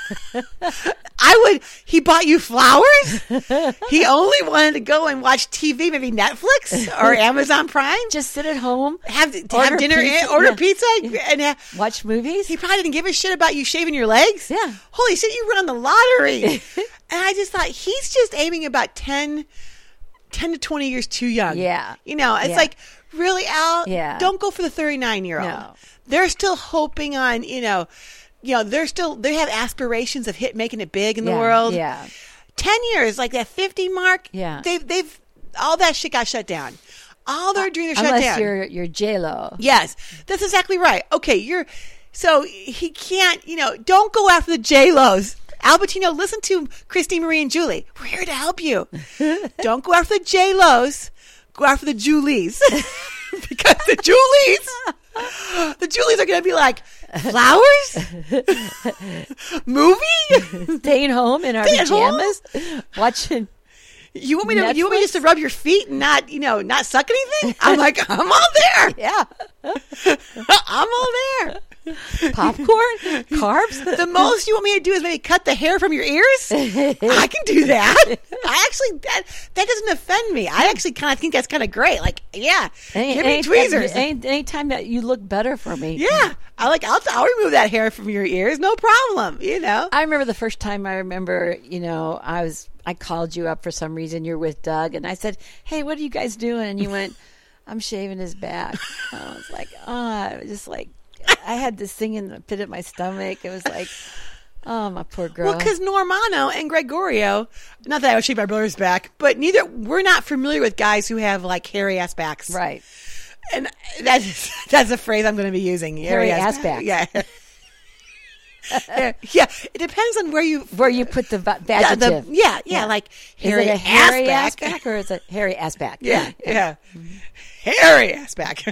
I would, he bought you flowers? He only wanted to go and watch T V, maybe Netflix or Amazon Prime? Just sit at home, have, to order have dinner, pizza, and order yeah. pizza, and have, watch movies. he probably didn't give a shit about you shaving your legs. Yeah. Holy shit, you won the lottery. And I just thought, he's just aiming about ten, ten to twenty years too young. Yeah. You know, it's Yeah. like, really, Al? Yeah. Don't go for the thirty-nine year old. No. They're still hoping on, you know, you know, they're still, they have aspirations of hit making it big in the Yeah, world. yeah. ten years, like that fifty mark. Yeah. They've, they've, all that shit got shut down. All their dreams are shut Unless down. you're you're J Lo. Yes, that's exactly right. Okay, you're, so he can't, you know, don't go after the J-Los. Al Pacino, listen to Christine Marie and Julie. We're here to help you. Don't go after the J-Los. Go after the Julies. Because the Julies, the Julies are going to be like, flowers? Movie? Staying home in our Stay at home? pajamas, watching. You want me to, you want me Netflix? just to rub your feet and not, you know, not suck anything? I'm like, I'm all there. Yeah, I'm all there. popcorn, carbs. The most you want me to do is maybe cut the hair from your ears. I can do that. I actually that that doesn't offend me. I actually kind of think that's kind of great. Like, yeah, Any, give me any, tweezers. Any, anytime that you look better for me. Yeah, I like. I'll I'll remove that hair from your ears. No problem. You know. I remember the first time I remember, you know, I was, I called you up for some reason. You're with Doug, and I said, "Hey, what are you guys doing?" And you went, "I'm shaving his back." And I was like, "Oh," I was just like, I had this thing in the pit of my stomach. It was like, oh, my poor girl. Well, because Normano and Gregorio, not that I would shave my brother's back, but neither we're not familiar with guys who have like hairy ass backs, right. And that's that's a phrase I'm going to be using. Hairy ass back. Yeah. Yeah, it depends on where you Where you put the va- yeah, the, adjective. yeah, yeah, like Is hairy, it a hairy ass back. back or is it hairy ass back? Yeah, yeah, hairy ass back.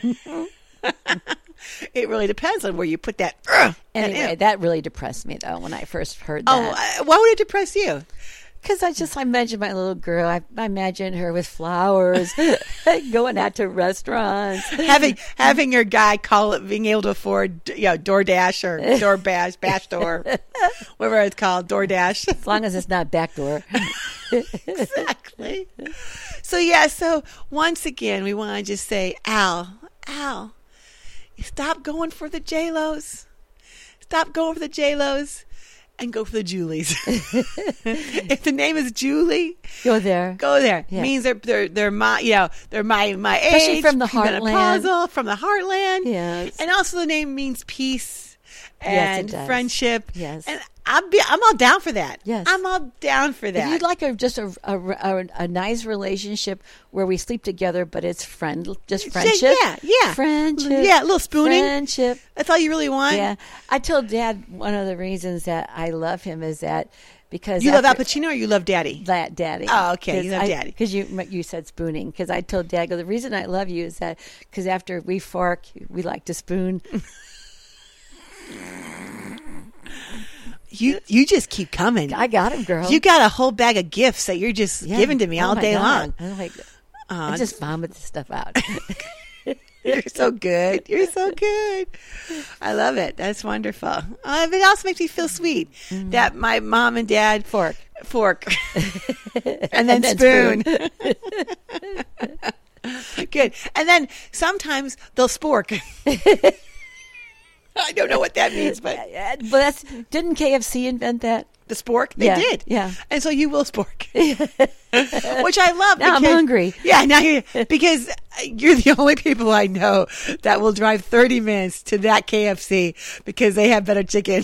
It really depends on where you put that. Uh, Anyway, that, that really depressed me though when I first heard oh, that. uh, why would it depress you? Because I just I imagine my little girl. I, I imagine her with flowers, going out to restaurants, having having your guy call it, being able to afford, you know, DoorDash or DoorBash, Bash Door, whatever it's called, DoorDash. as long as it's not backdoor. Exactly. So yeah. So once again, we want to just say, Al, Al, stop going for the J-Los. Stop going for the J-Los. And go for the Julies. If the name is Julie, Go there. go there. Yeah. Means they're they're they're my you know they're my my Especially age from the heartland. premenopausal, from the heartland. Yes. And also the name means peace Yes, it and does. friendship. Yes. And I'm be, I'm all down for that. Yes. I'm all down for that. If you'd like a just a, a, a, a nice relationship where we sleep together, but it's friend, just friendship. Yeah, yeah. Friendship. Yeah, a little spooning. Friendship. That's all you really want. Yeah. I told Dad one of the reasons that I love him is that because You love Al after- Pacino or you love Daddy? that Daddy. Oh, okay. You love Daddy. Because you you said spooning. Because I told Dad, the reason I love you is that because after we fork, we like to spoon. You you just keep coming. I got him, girl. You got a whole bag of gifts that you're just Yeah. giving to me Oh all my day God. long. I'm like, Aw, I just vomit this stuff out. You're so good. You're so good. I love it. That's wonderful. Uh, it also makes me feel sweet that my mom and dad Fork. fork, and then, And then spoon. Good. And then sometimes they'll spork. I don't know what that means, but but that's didn't K F C invent that? the spork, they Yeah, did. yeah. And so you will spork, which I love. Now I'm because- hungry. Yeah, now you because you're the only people I know that will drive thirty minutes to that K F C because they have better chicken.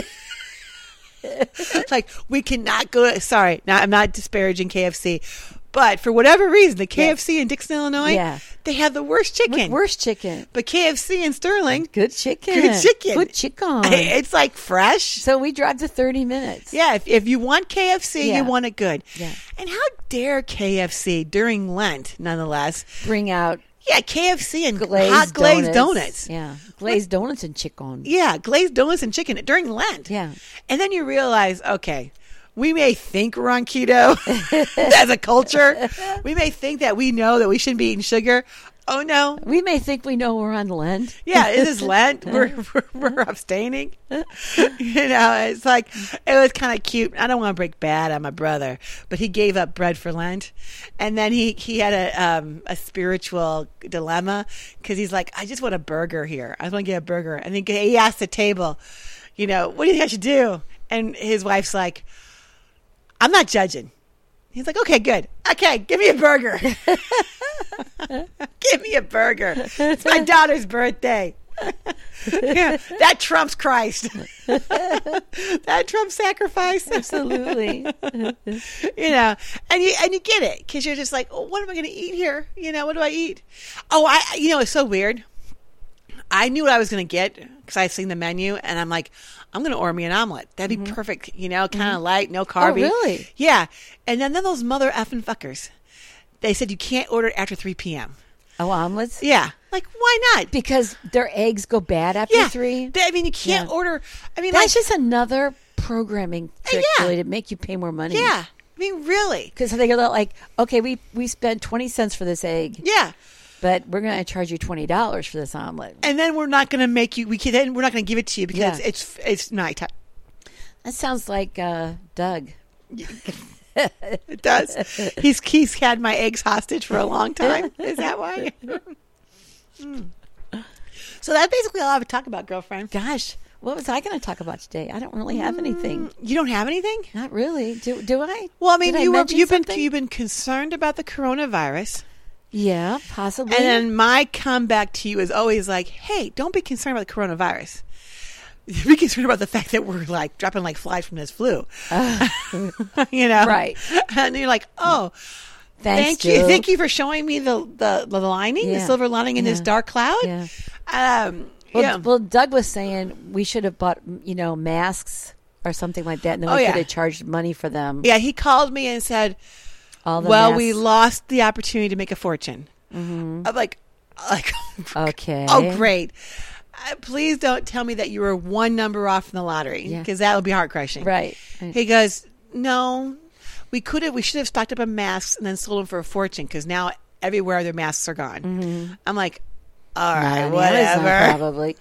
Like, we cannot go. Sorry, now I'm not disparaging K F C, but for whatever reason, the K F C in Dixon, Illinois, Yeah. they have the worst chicken. Worst chicken. But K F C in Sterling, Good chicken. good chicken. Good chicken. It's like fresh. So we drive to thirty minutes. Yeah, if, if you want K F C, Yeah. you want it good. Yeah. And how dare K F C during Lent, nonetheless? Bring out Yeah, K F C and glazed hot glazed donuts. donuts. Yeah. Glazed donuts and chicken. Yeah, glazed donuts and chicken during Lent. Yeah. And then you realize, okay, we may think we're on keto as a culture. We may think that we know that we shouldn't be eating sugar. Oh, no. We may think we know we're on Lent. Yeah, it is Lent. We're, we're, we're abstaining. You know, it's like, it was kind of cute. I don't want to break bad on my brother, but he gave up bread for Lent. And then he, he had a um, a spiritual dilemma because he's like, I just want a burger here. I just want to get a burger. And he, he asked the table, you know, what do you think I should do? And his wife's like, I'm not judging. He's like, okay, good. Okay, give me a burger. Give me a burger. It's my daughter's birthday. Yeah, that trumps Christ. That trumps sacrifice. Absolutely. You know, and you and you get it because you're just like, oh, what am I going to eat here? You know, what do I eat? Oh, I. You know, it's so weird. I knew what I was going to get because I've seen the menu, and I'm like, I'm going to order me an omelet. That'd be perfect. You know, kind of light, no carby. really? Yeah. And then, then those mother effing fuckers, they said you can't order it after three p.m. Oh, omelets? Yeah. Like, why not? Because their eggs go bad after Yeah. three. They- I mean, you can't Yeah. order. I mean, That's like, just another programming trick yeah. really to make you pay more money. yeah. I mean, really. Because they go like, okay, we we spent twenty cents for this egg, Yeah. but we're going to charge you twenty dollars for this omelet. And then we're not going to make you. We can. Then we're not going to give it to you because Yeah. it's it's nighttime. That sounds like uh, Doug. It does. He's he's had my eggs hostage for a long time. Is that why? Mm. So that's basically all I have to talk about, girlfriend. Gosh, what was I going to talk about today? I don't really have anything. You don't have anything? Not really. Do do I? Well, I mean, Did I you were, mention you've been something? you've been concerned about the coronavirus, Yeah, possibly. and then my comeback to you is always like, "Hey, don't be concerned about the coronavirus. Be concerned about the fact that we're like dropping like flies from this flu." Uh, You know, Right. And you're like, "Oh, Thanks, thank you, Jill. thank you for showing me the the, the lining, the Yeah. silver lining in this Yeah. dark cloud." Yeah. Um, Well, yeah. well, Doug was saying we should have bought, you know, masks or something like that, and then Oh, we yeah. could have charged money for them. Yeah, he called me and said, All the "Well, masks. we lost the opportunity to make a fortune." I'm like, like, Okay. oh, great. Uh, please don't tell me that you were one number off from the lottery Yeah. because that would be heart crushing. Right. He goes, "No, we could have. We should have stocked up on masks and then sold them for a fortune because now everywhere their masks are gone." I'm like, "All right, On whatever." Amazon, probably.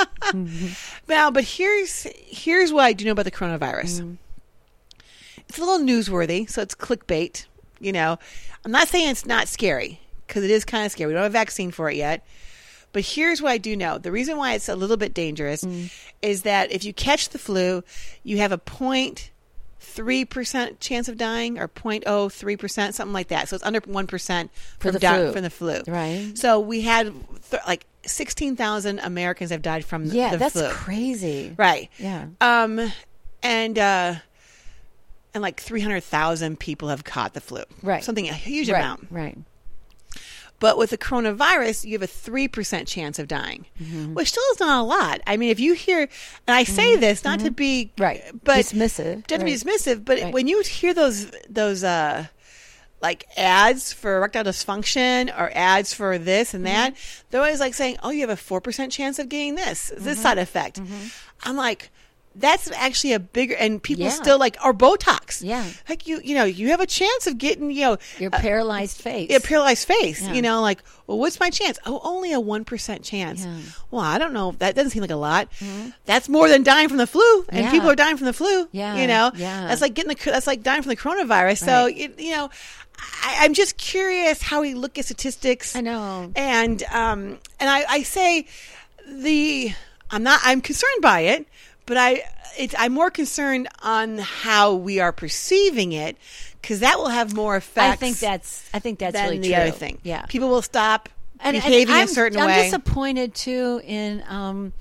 Now, but here's here's what I do know about the coronavirus. It's a little newsworthy, so it's clickbait. You know, I'm not saying it's not scary because it is kind of scary. We don't have a vaccine for it yet. But here's what I do know. The reason why it's a little bit dangerous is that if you catch the flu, you have a zero point three percent chance of dying or zero point zero three percent, something like that. So it's under one percent For from, the di- flu. from the flu. Right. So we had th- like sixteen thousand Americans have died from the, Yeah, the that's flu. crazy. Right. Yeah. Um, and uh, and like three hundred thousand people have caught the flu. Right. Something a huge Right. amount. Right. But with the coronavirus, you have a three percent chance of dying, Mm-hmm. which still is not a lot. I mean, if you hear, and I say this not to be Right. but Dismissive. not to be Right. dismissive, but Right. when you hear those those uh, like ads for erectile dysfunction or ads for this and that, Mm-hmm. they're always like saying, "Oh, you have a four percent chance of getting this this Mm-hmm. side effect." I'm like, that's actually a bigger, and people Yeah. still like, or Botox. Yeah. Like you, you know, you have a chance of getting, you know, Your uh, paralyzed face. a paralyzed face. Yeah. You know, like, well, what's my chance? Oh, only a one percent chance. Yeah. Well, I don't know. That doesn't seem like a lot. That's more than dying from the flu, and Yeah. people are dying from the flu. Yeah. You know, Yeah. that's like getting the that's like dying from the coronavirus. So Right. you, you know, I, I'm just curious how we look at statistics. I know. And um, and I, I say the I'm not. I'm concerned by it, but I. It's. I'm more concerned on how we are perceiving it, because that will have more effects. I think that's. I think that's than really the true. other thing. Yeah, people will stop and, behaving and a certain I'm, way. I'm disappointed too in um,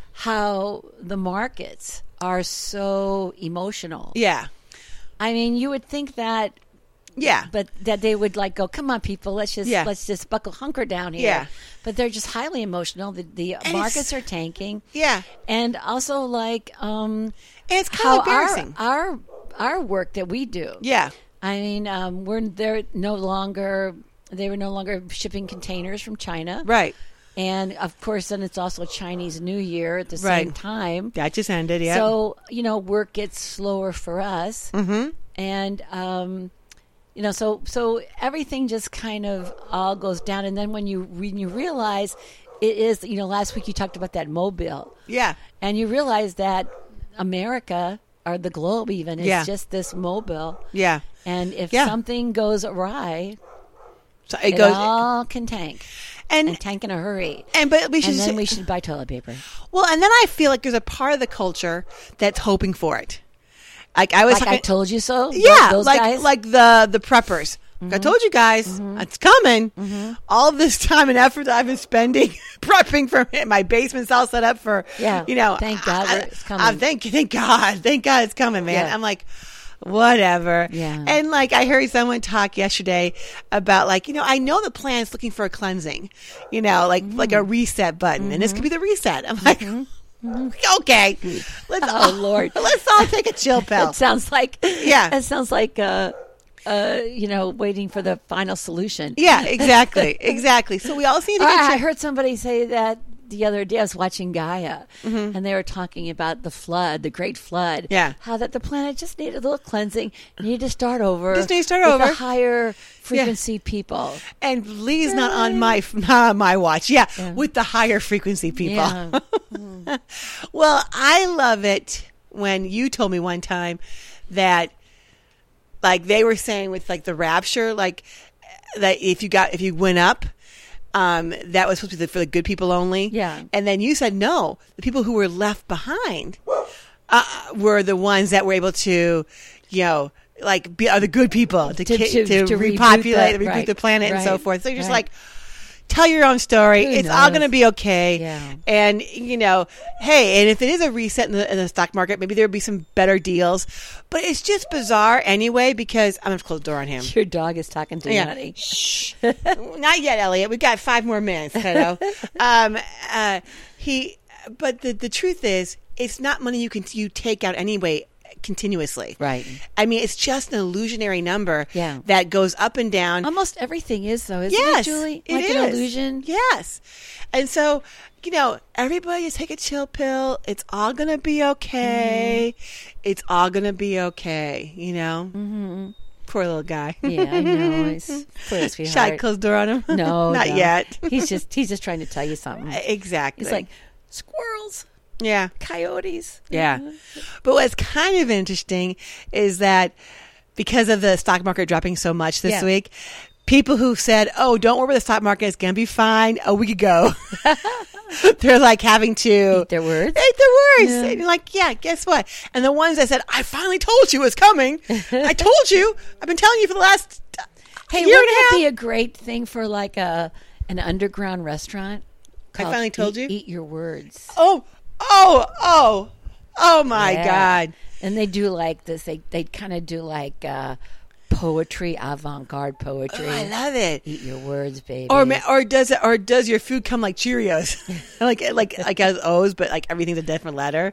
how the markets are so emotional. Yeah. I mean, you would think that. Yeah. But that they would like go, come on, people, let's just Yeah. let's just buckle hunker down here. Yeah. But they're just highly emotional. The, the And markets it's- are tanking. Yeah. And also like um, And it's kind how of embarrassing. our, our our work that we do. Yeah. I mean, um, we're they're no longer they were no longer shipping containers from China. Right. And of course, then it's also Chinese New Year at the Right. same time. That just ended. Yeah. So you know, work gets slower for us. Mm-hmm. And um, you know, so so everything just kind of all goes down. And then when you when you realize it is, you know, last week you talked about that mobile, Yeah. and you realize that America or the globe even is Yeah. just this mobile. Yeah. And if Yeah. something goes awry, So it it goes. all can tank And and tank in a hurry. and but we should. And then say- we should buy toilet paper. well, and then I feel like there's a part of the culture that's hoping for it. Like I was Like talking, I told you so. yeah, those like guys. like the the preppers. I told you guys it's coming. All of this time and effort that I've been spending prepping for it. My basement's all set up for. Yeah, you know. thank God I, it's coming. I, thank thank God, thank God it's coming, man. Yeah. I'm like, whatever. Yeah. And like I heard someone talk yesterday about like you know I know the plan's looking for a cleansing, you know like Mm-hmm. like a reset button, and this could be the reset. I'm like. Okay, let's Oh, all, Lord. let's all take a chill pill. It sounds like Yeah. It sounds like uh, uh, you know, waiting for the final solution. Yeah, exactly, exactly. So we all seem to get. I, I chill- heard somebody say that the other day. I was watching Gaia, and they were talking about the flood, the Great Flood. Mm-hmm. Yeah. how that the planet just needed a little cleansing, needed to start over. Just need to start with over. the higher frequency people. And Lee's not on my not on my watch. Yeah, Yeah. with the higher frequency people. Yeah. Well, I love it when you told me one time that, like, they were saying with like the rapture, like that if you got if you went up. Um, that was supposed to be for the good people only. Yeah. And then you said no. The people who were left behind uh, were the ones that were able to, you know, like be are the good people to To- ki- to- to, to reboot repopulate, the- reboot right, the planet, and so right, forth. So you're just right. like, tell your own story. Who It's all knows? going to be okay. Yeah. And you know, hey, and if it is a reset in the, in the stock market, maybe there'll be some better deals. But it's just bizarre anyway because I'm going to close the door on him. Your dog is talking to you, Yeah. honey. Shh. Not yet, Elliot. We've got five more minutes, kiddo. um, uh, he, but the the truth is, it's not money you can you take out anyway continuously. Right. I mean, it's just an illusionary number. Yeah. That goes up and down. Almost everything is though, isn't yes, it, Julie? it Like is. an illusion. Yes, and so you know, everybody just take a chill pill. It's all gonna be okay. Mm-hmm. It's all gonna be okay. You know. Mm-hmm. Poor little guy. Yeah, I know. It's poor Should I sweetheart. close the door on him? No, not no. yet. He's just he's just trying to tell you something. Exactly. He's like squirrels, yeah, coyotes. yeah. But what's kind of interesting is that because of the stock market dropping so much this Yeah. week, people who said, "Oh, don't worry, the stock market is going to be fine," a week ago, they're like having to Eat their words. Eat their words. Yeah. And you're like, yeah, guess what? And the ones that said, "I finally told you it's coming. I told you. I've been telling you for the last uh, Hey, year wouldn't and a it half." be a great thing for like a an underground restaurant? I called finally told Eat- you? Eat your words. oh, oh, oh, oh my Yeah. God. And they do like this. They they kind of do like uh, poetry, avant-garde poetry. Oh, I love it. Eat your words, baby. Or ma- or does it or does your food come like Cheerios, like like like as O's, but like everything's a different letter?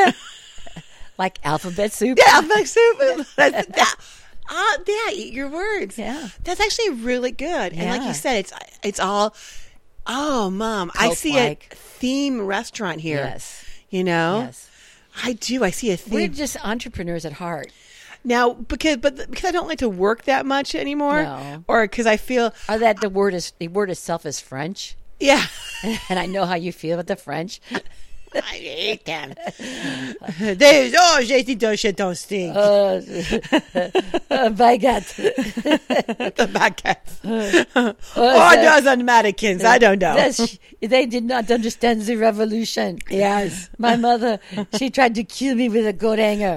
like alphabet soup. Yeah, like soup. That's, that, ah, yeah, eat your words. Yeah. That's actually really good. And like Yeah. you said, it's it's all. Oh, Mom, I see a Cult-like. theme restaurant here. Yes. You know, Yes. I do. I see a We're theme just entrepreneurs at heart. now because but because I don't like to work that much anymore, No. or because I feel Or that the word is the word itself is French. yeah. And I know how you feel about the French. I hate them. They, oh, j'ai dit those shit don't stink. Uh, uh, baguette. The baguettes. Uh, or those Americans. I don't know. That's, they did not understand the revolution. Yes. My mother, she tried to kill me with a goat hanger.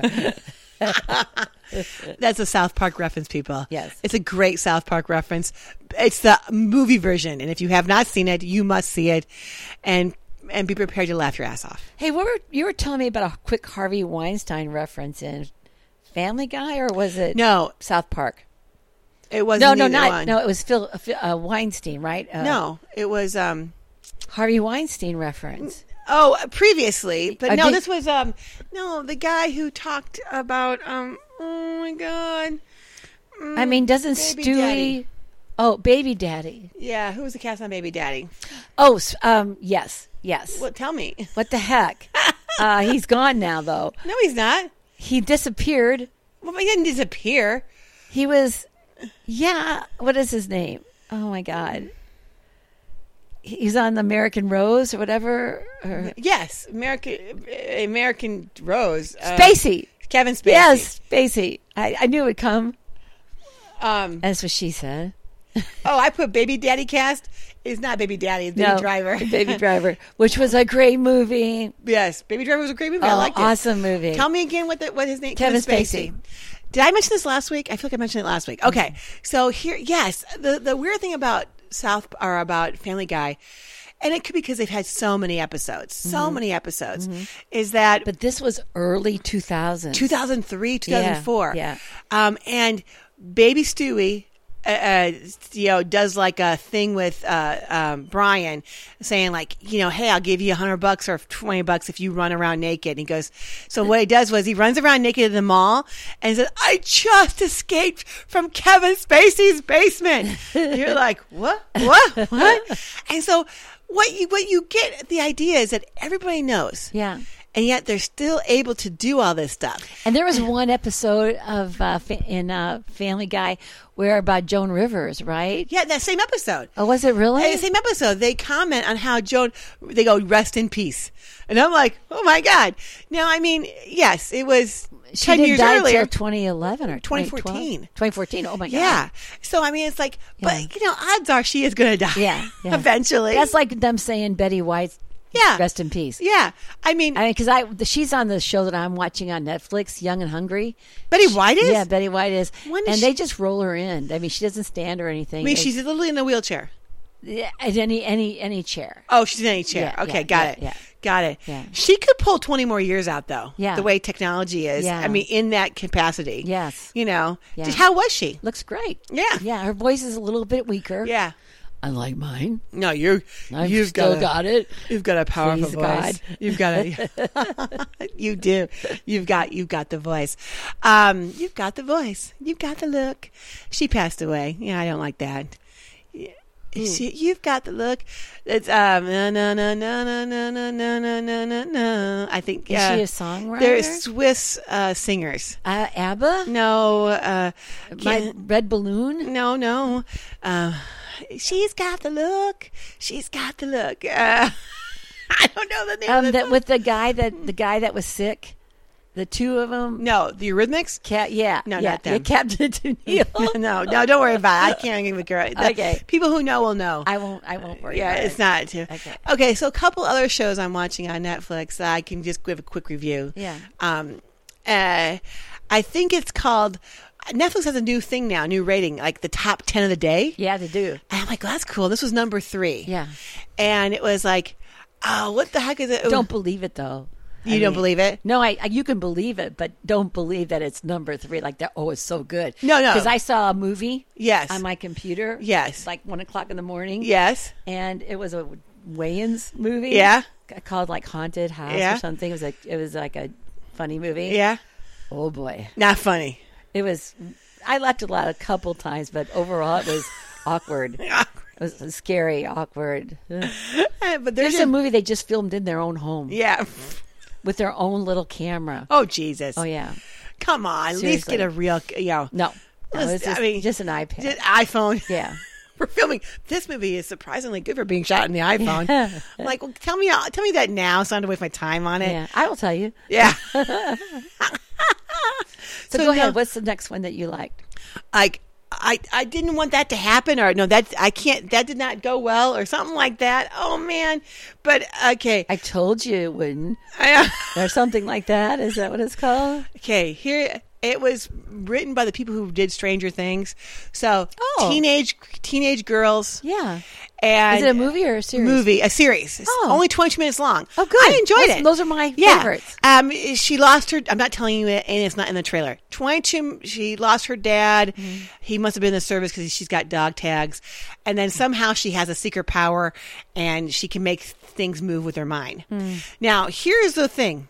That's a South Park reference, people. Yes. It's a great South Park reference. It's the movie version. And if you have not seen it, you must see it. And and be prepared to laugh your ass off. Hey, what were you were telling me about a quick Harvey Weinstein reference in Family Guy, or was it No. South Park? It wasn't No, no, either not one. no. It was Phil uh, Weinstein, right? Uh, No, it was... um. Harvey Weinstein reference. Oh, previously, but Uh, no, did- this was um, no, the guy who talked about um. Oh my God. Mm, I mean, doesn't Baby Stewie? Daddy. Oh, Baby Daddy. Yeah, who was the cast on Baby Daddy? Oh, s- um, yes, yes. Well, tell me. What the heck? uh, he's gone now, though. No, he's not. He disappeared. Well, he didn't disappear. He was, yeah. What is his name? Oh my God. He's on the American Rose or whatever. Or Yes, American American Rose. Uh, Spacey. Kevin Spacey. Yes, Spacey. I, I knew it would come. Um. That's what she said. Oh, I put Baby Daddy cast. It's not Baby Daddy. It's Baby No, Driver. Baby Driver, which was a great movie. Yes, Baby Driver was a great movie. I Oh, liked it. awesome movie. Tell me again what the, what his name. Kevin Did I mention this last week? I feel like I mentioned it last week. Okay, so here, yes, the the weird thing about South or about Family Guy, and it could be because they've had so many episodes, so many episodes, is that But this was early two thousand. two thousand three, two thousand four, yeah. um, and Baby Stewie. Uh, uh, you know, does like a thing with uh, um, Brian, saying like, you know, hey, I'll give you a hundred bucks or twenty bucks if you run around naked. And he goes, so what he does was he runs around naked in the mall and says, I just escaped from Kevin Spacey's basement. You're like, what, what, what? And so what you what you get the idea is that everybody knows, Yeah. and yet they're still able to do all this stuff. And there was one episode of uh, fa- in uh, Family Guy where about Joan Rivers, right? Yeah, that same episode. Oh, was it really? In the same episode, they comment on how Joan, they go, rest in peace. And I'm like, oh my God. Now, I mean, yes, it was She ten didn't years die earlier. until twenty eleven or twenty twenty twelve? fourteen. twenty fourteen. Oh my God. Yeah. So, I mean, it's like, Yeah. but, you know, odds are she is going to die. Yeah, yeah. Eventually. That's like them saying Betty White, yeah. rest in peace. Yeah. I mean, I mean, because I she's on the show that I'm watching on Netflix, Young and Hungry. Betty White is? Yeah, Betty White is. When is and she- they just roll her in. I mean, she doesn't stand or anything. I mean, They- she's literally in a wheelchair. yeah, at any any any chair. Oh, she's in any chair. Yeah, okay, yeah, got yeah, it. yeah. Got it. Yeah. She could pull twenty more years out, though. Yeah. The way technology is. Yeah. I mean, in that capacity. Yes. You know, Yeah. just how was she? Looks great. Yeah. Yeah, her voice is a little bit weaker. Yeah. Unlike mine. No, you. I've you've still got, a, got it. You've got a powerful Please, voice. God. You've got a. You do. You've got. You've got the voice. Um, you've got the voice. You've got the look. She passed away. Yeah, I don't like that. Yeah. She, you've got the look. It's um no no no no no no no no no no no no. I think. Is uh, she a songwriter? They're Swiss uh, singers. Uh, ABBA? No. Uh, My can't- Red Balloon? no, no. Uh, she's got the look. She's got the look. Uh, I don't know the name Um, of the that song. with the guy that the guy that was sick, the two of them. No, the Eurythmics? Cat, yeah, No, yeah, not them. yeah, Captain Tennille. no, no, don't worry about it. I can't even girl. Okay. People who know will know. I won't. I won't worry. yeah, about it's it. not too. Okay. Okay, so a couple other shows I'm watching on Netflix that I can just give a quick review. Yeah. Um, uh, I think it's called. Netflix has a new thing now, new rating, like the top ten of the day. Yeah, they do. And I'm like, well, that's cool. This was number three. Yeah. And it was like, oh, what the heck is it? Don't believe it though. You I don't mean- believe it? No, I, I. You can believe it, but don't believe that it's number three. Like that. Oh, it's so good. No, no. Because I saw a movie. Yes. On my computer. Yes. Like one o'clock in the morning. Yes. And it was a Wayans movie. Yeah. Called like Haunted House Yeah. or something. It was like it was like a funny movie. Yeah. Oh boy. Not funny. It was. I laughed a lot a couple times, but overall it was awkward. It was scary, awkward. Ugh. But There's there's a a movie they just filmed in their own home yeah. with their own little camera. Oh Jesus. Oh yeah. Come on. At least Seriously. get a real. You know. No, that was Listen, just, I mean, just an iPad. just iPhone. yeah, we're filming. This movie is surprisingly good for being shot in the iPhone. Yeah. I'm like, well, tell me, tell me that now, so I don't have to waste my time on it. Yeah, I will tell you. Yeah. So, So go no- ahead. What's the next one that you liked? Like, I, I didn't want that to happen, or no, that I can't. That did not go well, or something like that. Oh man! But okay, I told you it wouldn't. I, Or something like that. Is that what it's called? okay. Here it was written by the people who did Stranger Things. So Oh. teenage teenage girls. Yeah. And Is it a movie or a series? Movie, a series. It's Oh. only twenty minutes long. Oh, good. I enjoyed Those- it. those are my yeah. favorites. Um, she lost her. I'm not telling you it, and it's not in the trailer. twenty-two. She lost her dad. Mm-hmm. He must have been in the service because she's got dog tags, and then somehow she has a secret power, and she can make things move with her mind. Mm. Now, here's the thing.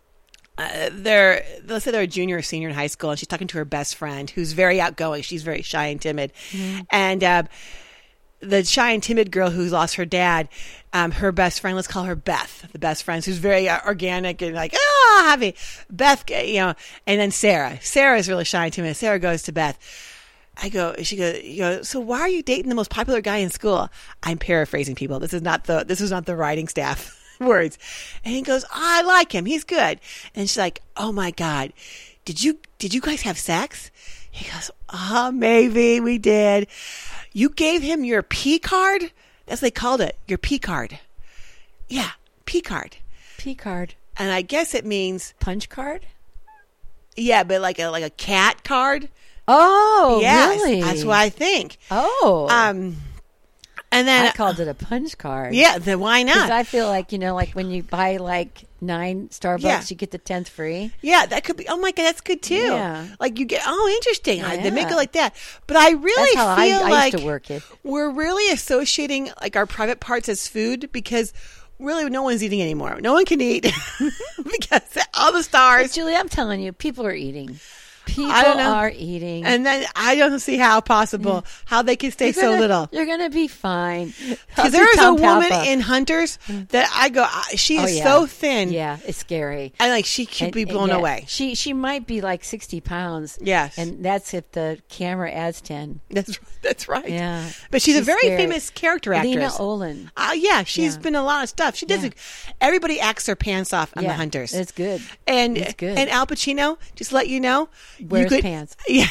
Uh, they're let's say they're a junior or senior in high school, and she's talking to her best friend, who's very outgoing. She's very shy and timid, Mm-hmm. and uh, the shy and timid girl who lost her dad, um, her best friend, let's call her Beth, the best friend, who's very uh, organic and like ah happy. Beth, you know, and then Sarah. Sarah is really shy and timid. Sarah goes to Beth. I go, she goes, you know, so why are you dating the most popular guy in school? I'm paraphrasing, people. This is not the this is not the writing staff words. And he goes, oh, I like him. He's good. And she's like, oh my God, did you did you guys have sex? He goes, uh, maybe we did. You gave him your P card? That's what they called it. Your P card. Yeah, P card. P card. And I guess it means, Punch card? yeah, but like a like a cat card. Oh, Yes, really? that's what I think. Oh. Um, and then I called it a punch card. yeah, then why Because not? I feel like, you know, like when you buy like nine Starbucks, Yeah. you get the tenth free. Yeah, that could be. Oh my God, that's good too. Yeah. Like you get. Oh, interesting. I, they make it Yeah. like that. But I really That's how feel I, I like used to work it. we're really associating like our private parts as food because really no one's eating anymore. No one can eat because all the But stars. Julie, I'm telling you, people are eating. People I don't know. are eating. And then I don't see how possible how they can stay You're so gonna- little. You're going to be fine. Because there is a woman in Hunters that I go. I- She Oh, is yeah. so thin. Yeah, it's scary. And like she could And- be and blown yeah, away. She she might be like sixty pounds. Yes. And that's if the camera adds ten. That's that's right. Yeah. But she's, a She's very scary. famous character actress. Lena Olin. Uh, yeah, she's Yeah. been in a lot of stuff. She does. Yeah. A, everybody acts their pants off on Yeah, the Hunters. It's good. and it's good. and Al Pacino, just to let you know, Wears you could, pants. Yeah,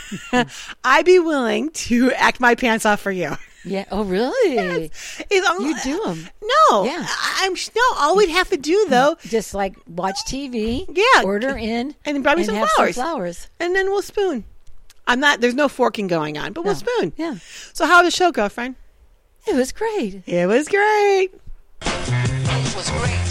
I'd be willing to act my pants off for you. Yeah. Oh, really? It's al- You do 'em. No, Yeah. I- I'm no. All we'd have to do though, Just like watch T V. Yeah. Order in. and buy me some have flowers, Some flowers. and then we'll spoon. I'm not. There's no forking going on, but we'll No. spoon. Yeah. So how was the show, girlfriend? It was great. It was great. It was great.